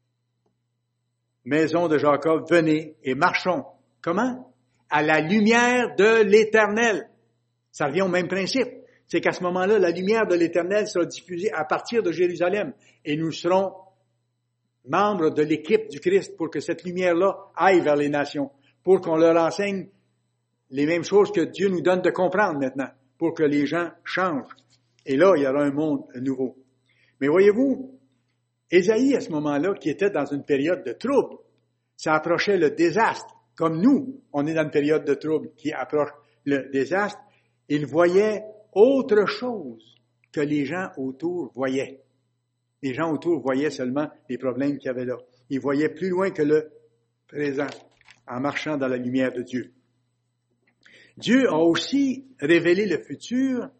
Maison de Jacob, venez et marchons. Comment? À la lumière de l'Éternel. Ça revient au même principe. C'est qu'à ce moment-là, la lumière de l'Éternel sera diffusée à partir de Jérusalem. Et nous serons membres de l'équipe du Christ pour que cette lumière-là aille vers les nations, pour qu'on leur enseigne les mêmes choses que Dieu nous donne de comprendre maintenant, pour que les gens changent. Et là, il y aura un monde nouveau. Mais voyez-vous, Ésaïe, à ce moment-là, qui était dans une période de trouble, ça approchait le désastre. Comme nous, on est dans une période de trouble qui approche le désastre, il voyait autre chose que les gens autour voyaient. Les gens autour voyaient seulement les problèmes qu'il y avait là. Ils voyaient plus loin que le présent en marchant dans la lumière de Dieu. Dieu a aussi révélé le futur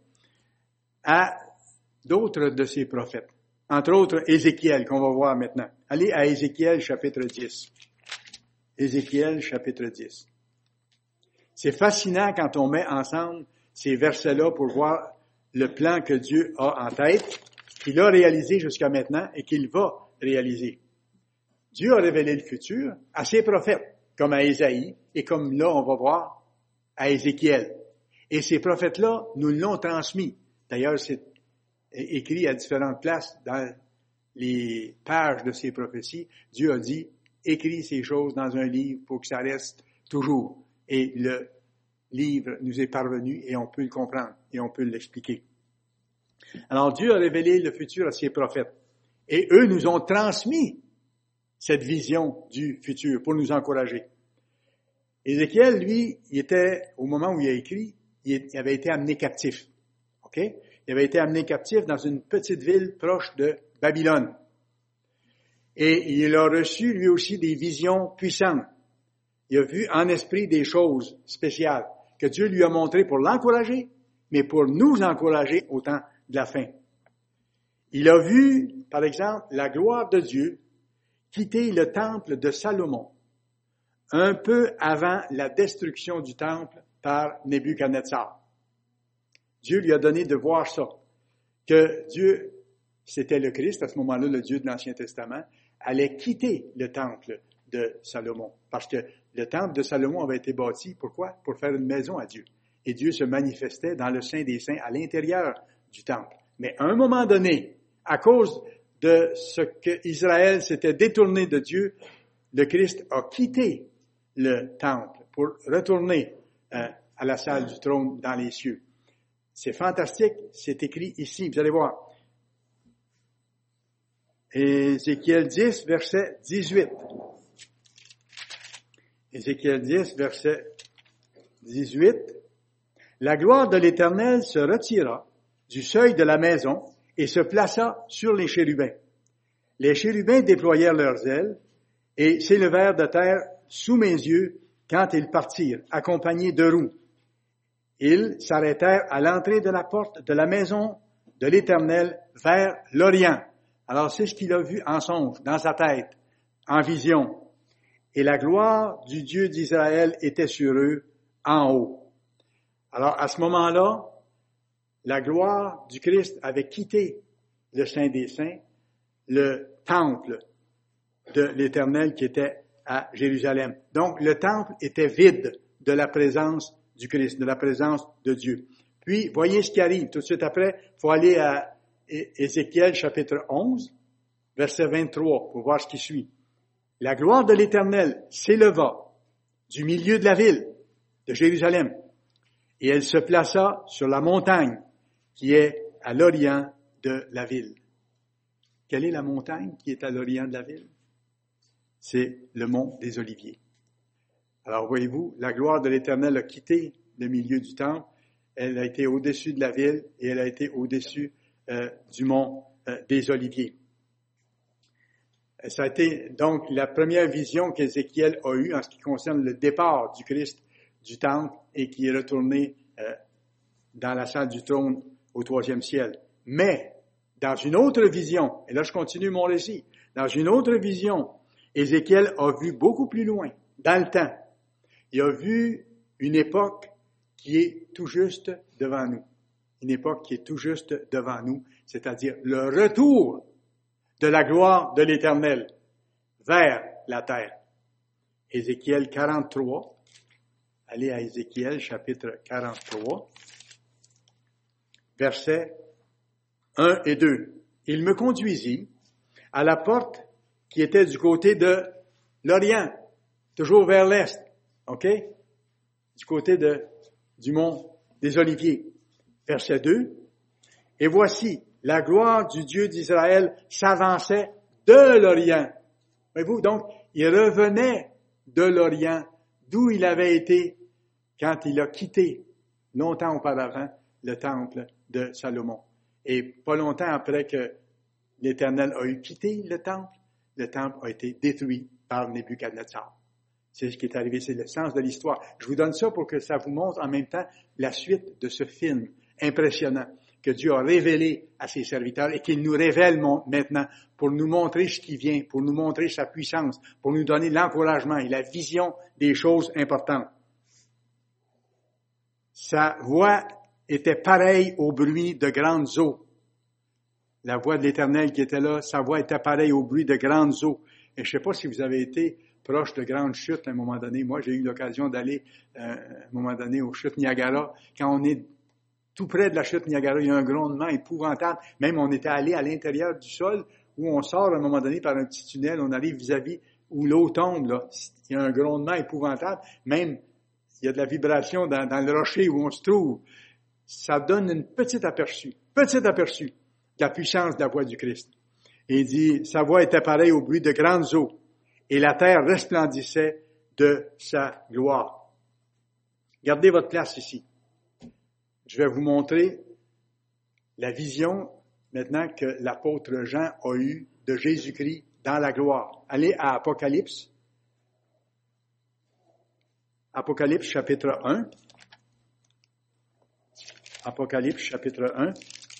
à d'autres de ses prophètes. Entre autres, Ézéchiel, qu'on va voir maintenant. Allez à Ézéchiel, chapitre dix. Ézéchiel, chapitre dix. C'est fascinant quand on met ensemble ces versets-là pour voir le plan que Dieu a en tête, qu'il a réalisé jusqu'à maintenant et qu'il va réaliser. Dieu a révélé le futur à ses prophètes, comme à Ésaïe, et comme là, on va voir, à Ézéchiel. Et ces prophètes-là nous l'ont transmis. D'ailleurs, c'est écrit à différentes places dans les pages de ces prophéties. Dieu a dit, écris ces choses dans un livre pour que ça reste toujours. Et le livre nous est parvenu et on peut le comprendre et on peut l'expliquer. Alors Dieu a révélé le futur à ses prophètes et eux nous ont transmis cette vision du futur pour nous encourager. Ézéchiel, lui, il était, au moment où il a écrit, il avait été amené captif. OK? Il avait été amené captif dans une petite ville proche de Babylone. Et il a reçu lui aussi des visions puissantes. Il a vu en esprit des choses spéciales que Dieu lui a montrées pour l'encourager, mais pour nous encourager au temps de la fin. Il a vu, par exemple, la gloire de Dieu quitter le temple de Salomon un peu avant la destruction du temple par Nebuchadnezzar. Dieu lui a donné de voir ça, que Dieu, c'était le Christ, à ce moment-là, le Dieu de l'Ancien Testament, allait quitter le temple de Salomon. Parce que le temple de Salomon avait été bâti, pourquoi? Pour faire une maison à Dieu. Et Dieu se manifestait dans le Saint des Saints, à l'intérieur du temple. Mais à un moment donné, à cause de ce que Israël s'était détourné de Dieu, le Christ a quitté le temple pour retourner euh, à la salle du trône dans les cieux. C'est fantastique, c'est écrit ici, vous allez voir. Ézéchiel dix, verset dix-huit. Ézéchiel dix, verset dix-huit. La gloire de l'Éternel se retira du seuil de la maison et se plaça sur les chérubins. Les chérubins déployèrent leurs ailes et s'élevèrent de terre sous mes yeux quand ils partirent, accompagnés de roues. Ils s'arrêtèrent à l'entrée de la porte de la maison de l'Éternel vers l'Orient. Alors c'est ce qu'il a vu en songe, dans sa tête, en vision. Et la gloire du Dieu d'Israël était sur eux en haut. Alors à ce moment-là, la gloire du Christ avait quitté le Saint des Saints, le temple de l'Éternel qui était à Jérusalem. Donc le temple était vide de la présence du Christ, de la présence de Dieu. Puis, voyez ce qui arrive. Tout de suite après, il faut aller à Ézéchiel chapitre onze, verset vingt-trois, pour voir ce qui suit. La gloire de l'Éternel s'éleva du milieu de la ville de Jérusalem, et elle se plaça sur la montagne qui est à l'orient de la ville. Quelle est la montagne qui est à l'orient de la ville? C'est le mont des Oliviers. Alors voyez-vous, la gloire de l'Éternel a quitté le milieu du temple, elle a été au-dessus de la ville et elle a été au-dessus euh, du mont euh, des Oliviers. Ça a été donc la première vision qu'Ézéchiel a eue en ce qui concerne le départ du Christ du temple et qui est retourné euh, dans la salle du trône au troisième ciel. Mais, dans une autre vision, et là je continue mon récit, dans une autre vision, Ézéchiel a vu beaucoup plus loin, dans le temps. Il a vu une époque qui est tout juste devant nous. Une époque qui est tout juste devant nous, c'est-à-dire le retour de la gloire de l'Éternel vers la terre. Ézéchiel quarante-trois. Allez à Ézéchiel chapitre quarante-trois, versets un et deux. Il me conduisit à la porte qui était du côté de l'Orient, toujours vers l'Est, OK? Du côté de, du mont des Oliviers. Verset deux. Et voici, la gloire du Dieu d'Israël s'avançait de l'Orient. Voyez-vous, donc, il revenait de l'Orient, d'où il avait été quand il a quitté, longtemps auparavant, le temple de Salomon. Et pas longtemps après que l'Éternel a eu quitté le temple, le temple a été détruit par Nebuchadnezzar. C'est ce qui est arrivé, c'est le sens de l'histoire. Je vous donne ça pour que ça vous montre en même temps la suite de ce film impressionnant que Dieu a révélé à ses serviteurs et qu'il nous révèle maintenant pour nous montrer ce qui vient, pour nous montrer sa puissance, pour nous donner l'encouragement et la vision des choses importantes. Sa voix était pareille au bruit de grandes eaux. La voix de l'Éternel qui était là, sa voix était pareille au bruit de grandes eaux. Et je ne sais pas si vous avez été proche de grandes chutes à un moment donné. Moi, j'ai eu l'occasion d'aller euh, à un moment donné aux chutes Niagara. Quand on est tout près de la chute Niagara, il y a un grondement épouvantable. Même on était allé à l'intérieur du sol où on sort à un moment donné par un petit tunnel, on arrive vis-à-vis où l'eau tombe. Là. Il y a un grondement épouvantable. Même il y a de la vibration dans, dans le rocher où on se trouve. Ça donne une petite aperçu, petit aperçu de la puissance de la voix du Christ. Et il dit, sa voix était pareille au bruit de grandes eaux, et la terre resplendissait de sa gloire. Gardez votre place ici. Je vais vous montrer la vision maintenant que l'apôtre Jean a eue de Jésus-Christ dans la gloire. Allez à Apocalypse. Apocalypse chapitre un. Apocalypse chapitre un.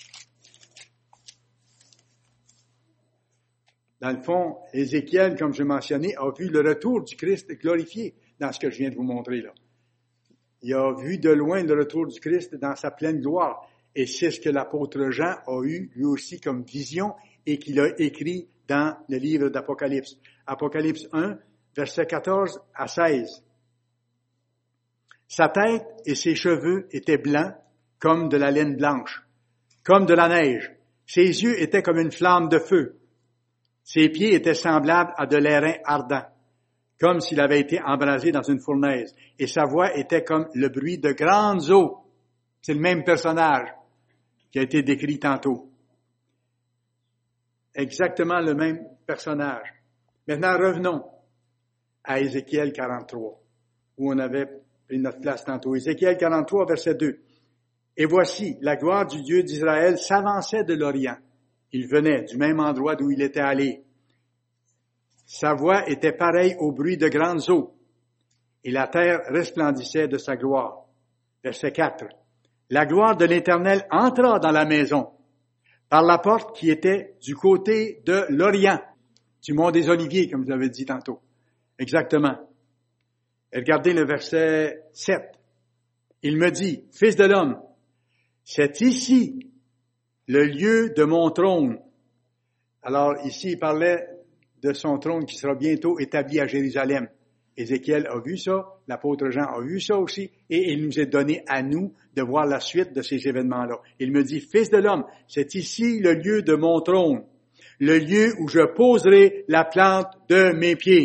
Dans le fond, Ézéchiel, comme je mentionné, a vu le retour du Christ glorifié dans ce que je viens de vous montrer là. Il a vu de loin le retour du Christ dans sa pleine gloire. Et c'est ce que l'apôtre Jean a eu lui aussi comme vision et qu'il a écrit dans le livre d'Apocalypse. Apocalypse un, versets quatorze à seize. Sa tête et ses cheveux étaient blancs comme de la laine blanche, comme de la neige. Ses yeux étaient comme une flamme de feu. Ses pieds étaient semblables à de l'airain ardent, comme s'il avait été embrasé dans une fournaise. Et sa voix était comme le bruit de grandes eaux. C'est le même personnage qui a été décrit tantôt. Exactement le même personnage. Maintenant, revenons à Ézéchiel quarante-trois, où on avait pris notre place tantôt. Ézéchiel quarante-trois, verset deux. Et voici, la gloire du Dieu d'Israël s'avançait de l'Orient. Il venait du même endroit d'où il était allé. Sa voix était pareille au bruit de grandes eaux, et la terre resplendissait de sa gloire. Verset quatre. La gloire de l'Éternel entra dans la maison, par la porte qui était du côté de l'Orient, du mont des Oliviers, comme je l'avais dit tantôt. Exactement. Et regardez le verset sept. Il me dit, « Fils de l'homme, c'est ici le lieu de mon trône. » Alors ici, il parlait de son trône qui sera bientôt établi à Jérusalem. Ézéchiel a vu ça, l'apôtre Jean a vu ça aussi, et il nous est donné à nous de voir la suite de ces événements-là. Il me dit, « Fils de l'homme, c'est ici le lieu de mon trône, le lieu où je poserai la plante de mes pieds. »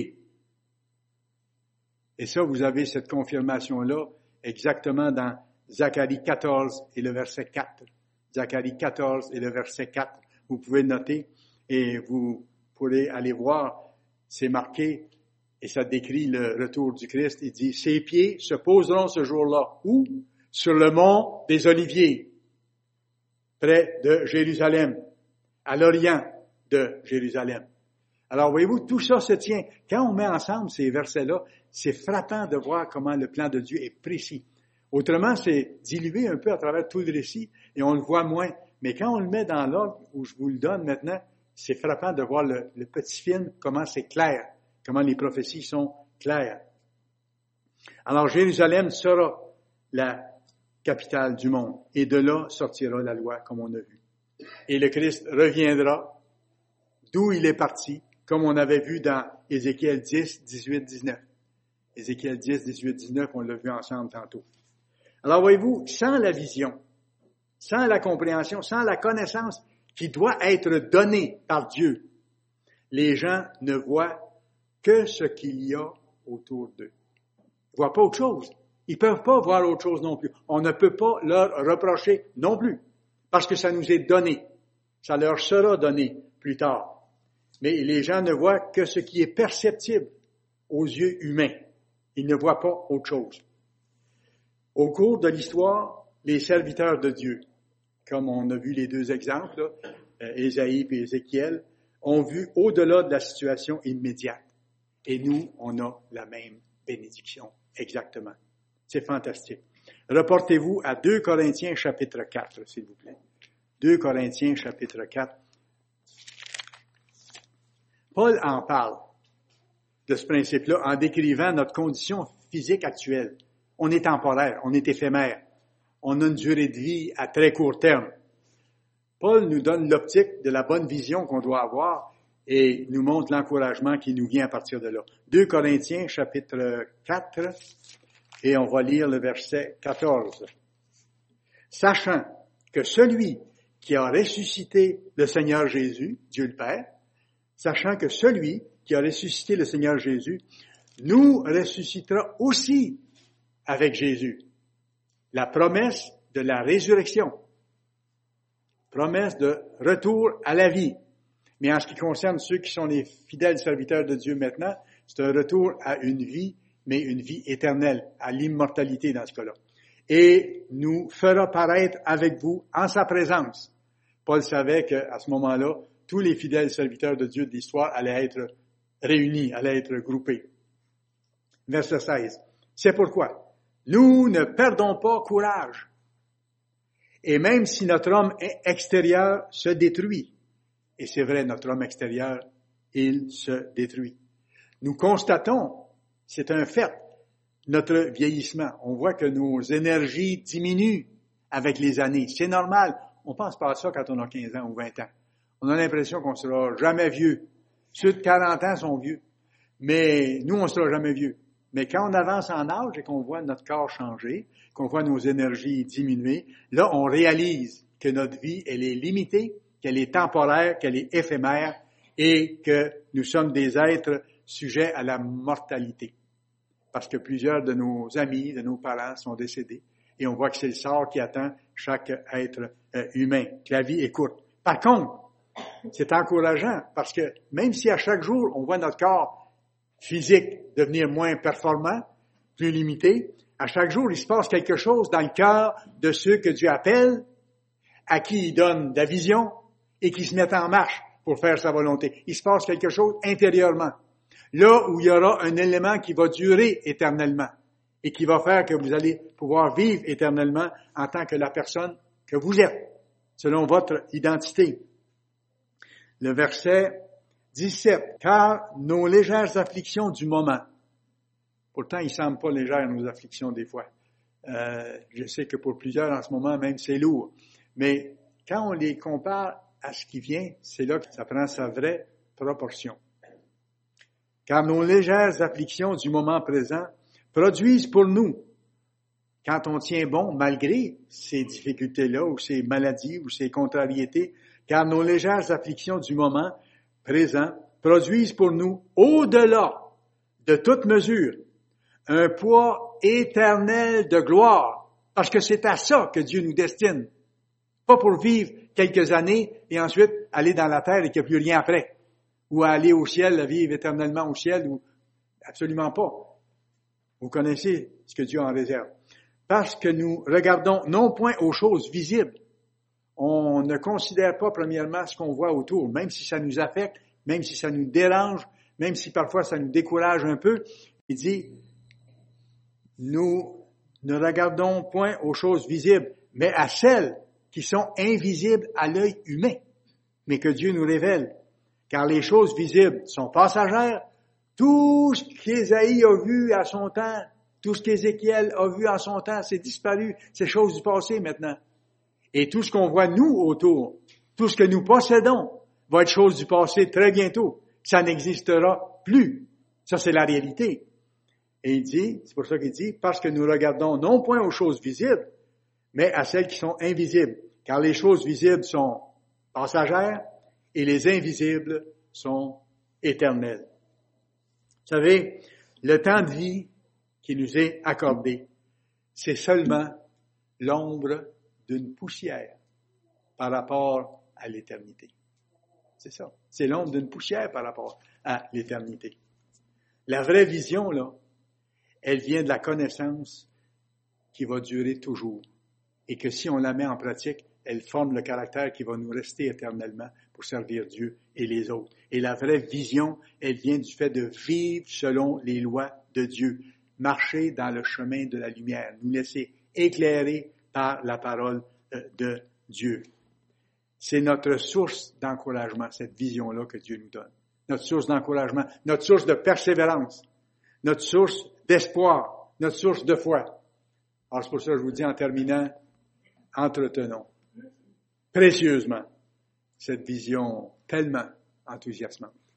Et ça, vous avez cette confirmation-là exactement dans Zacharie quatorze et le verset quatre. Zacharie quatorze et le verset quatre. Vous pouvez noter et vous pourrez aller voir, c'est marqué et ça décrit le retour du Christ. Il dit, « Ses pieds se poseront ce jour-là. » Où? Sur le mont des Oliviers, près de Jérusalem, à l'orient de Jérusalem. Alors, voyez-vous, tout ça se tient. Quand on met ensemble ces versets-là, c'est frappant de voir comment le plan de Dieu est précis. Autrement, c'est dilué un peu à travers tout le récit et on le voit moins. Mais quand on le met dans l'ordre où je vous le donne maintenant, c'est frappant de voir le, le petit film, comment c'est clair, comment les prophéties sont claires. Alors, Jérusalem sera la capitale du monde et de là sortira la loi, comme on a vu. Et le Christ reviendra d'où il est parti, comme on avait vu dans Ézéchiel dix, dix-huit, dix-neuf. Ézéchiel dix, dix-huit, dix-neuf, on l'a vu ensemble tantôt. Alors voyez-vous, sans la vision, sans la compréhension, sans la connaissance qui doit être donnée par Dieu, les gens ne voient que ce qu'il y a autour d'eux. Ils ne voient pas autre chose. Ils ne peuvent pas voir autre chose non plus. On ne peut pas leur reprocher non plus, parce que ça nous est donné. Ça leur sera donné plus tard. Mais les gens ne voient que ce qui est perceptible aux yeux humains. Ils ne voient pas autre chose. Au cours de l'histoire, les serviteurs de Dieu, comme on a vu les deux exemples, là, euh, Ésaïe et Ézéchiel, ont vu au-delà de la situation immédiate. Et nous, on a la même bénédiction, exactement. C'est fantastique. Reportez-vous à deux Corinthiens chapitre quatre, s'il vous plaît. deux Corinthiens chapitre quatre. Paul en parle de ce principe-là en décrivant notre condition physique actuelle. On est temporaire, on est éphémère. On a une durée de vie à très court terme. Paul nous donne l'optique de la bonne vision qu'on doit avoir et nous montre l'encouragement qui nous vient à partir de là. deux Corinthiens chapitre quatre et on va lire le verset quatorze. Sachant que celui qui a ressuscité le Seigneur Jésus, Dieu le Père, sachant que celui qui a ressuscité le Seigneur Jésus nous ressuscitera aussi avec Jésus. La promesse de la résurrection. Promesse de retour à la vie. Mais en ce qui concerne ceux qui sont les fidèles serviteurs de Dieu maintenant, c'est un retour à une vie, mais une vie éternelle, à l'immortalité dans ce cas-là. Et nous fera paraître avec vous en sa présence. Paul savait qu'à ce moment-là, tous les fidèles serviteurs de Dieu de l'histoire allaient être réunis, allaient être groupés. Verset seize. C'est pourquoi nous ne perdons pas courage. Et même si notre homme extérieur se détruit, et c'est vrai, notre homme extérieur, il se détruit. Nous constatons, c'est un fait, notre vieillissement. On voit que nos énergies diminuent avec les années. C'est normal. On pense pas à ça quand on a quinze ans ou vingt ans. On a l'impression qu'on ne sera jamais vieux. Ceux de quarante ans sont vieux. Mais nous, on ne sera jamais vieux. Mais quand on avance en âge et qu'on voit notre corps changer, qu'on voit nos énergies diminuer, là, on réalise que notre vie, elle est limitée, qu'elle est temporaire, qu'elle est éphémère et que nous sommes des êtres sujets à la mortalité. Parce que plusieurs de nos amis, de nos parents sont décédés et on voit que c'est le sort qui attend chaque être euh, humain, que la vie est courte. Par contre, c'est encourageant parce que même si à chaque jour, on voit notre corps physique devenir moins performant, plus limité, À chaque jour, il se passe quelque chose dans le cœur de ceux que Dieu appelle, à qui il donne de la vision et qui se mettent en marche pour faire sa volonté. Il se passe quelque chose intérieurement. Là où il y aura un élément qui va durer éternellement et qui va faire que vous allez pouvoir vivre éternellement en tant que la personne que vous êtes, selon votre identité. Le verset dix-sept. Car nos légères afflictions du moment, pourtant ils ne semblent pas légères nos afflictions des fois. Euh, je sais que pour plusieurs en ce moment même c'est lourd. Mais quand on les compare à ce qui vient, c'est là que ça prend sa vraie proportion. Car nos légères afflictions du moment présent produisent pour nous, quand on tient bon, malgré ces difficultés-là, ou ces maladies, ou ces contrariétés, car nos légères afflictions du moment présent produisent pour nous, au-delà de toute mesure, un poids éternel de gloire, parce que c'est à ça que Dieu nous destine. Pas pour vivre quelques années et ensuite aller dans la terre et qu'il n'y a plus rien après, ou aller au ciel, vivre éternellement au ciel, ou absolument pas. Vous connaissez ce que Dieu en réserve. Parce que nous regardons non point aux choses visibles, on ne considère pas premièrement ce qu'on voit autour, même si ça nous affecte, même si ça nous dérange, même si parfois ça nous décourage un peu. Il dit, nous ne regardons point aux choses visibles, mais à celles qui sont invisibles à l'œil humain, mais que Dieu nous révèle. Car les choses visibles sont passagères. Tout ce qu'Ésaïe a vu à son temps, tout ce qu'Ézéchiel a vu en son temps, c'est disparu. C'est chose du passé maintenant. Et tout ce qu'on voit nous autour, tout ce que nous possédons, va être chose du passé très bientôt. Ça n'existera plus. Ça, c'est la réalité. Et il dit, c'est pour ça qu'il dit, parce que nous regardons non point aux choses visibles, mais à celles qui sont invisibles. Car les choses visibles sont passagères et les invisibles sont éternelles. Vous savez, le temps de vie qui nous est accordé, c'est seulement l'ombre d'une poussière par rapport à l'éternité. C'est ça. C'est l'ombre d'une poussière par rapport à l'éternité. La vraie vision, là, elle vient de la connaissance qui va durer toujours. Et que si on la met en pratique, elle forme le caractère qui va nous rester éternellement pour servir Dieu et les autres. Et la vraie vision, elle vient du fait de vivre selon les lois de Dieu, marcher dans le chemin de la lumière, nous laisser éclairer par la parole de Dieu. C'est notre source d'encouragement, cette vision-là que Dieu nous donne. Notre source d'encouragement, notre source de persévérance, notre source d'espoir, notre source de foi. Alors c'est pour ça que je vous dis en terminant, entretenons précieusement cette vision tellement enthousiasmante.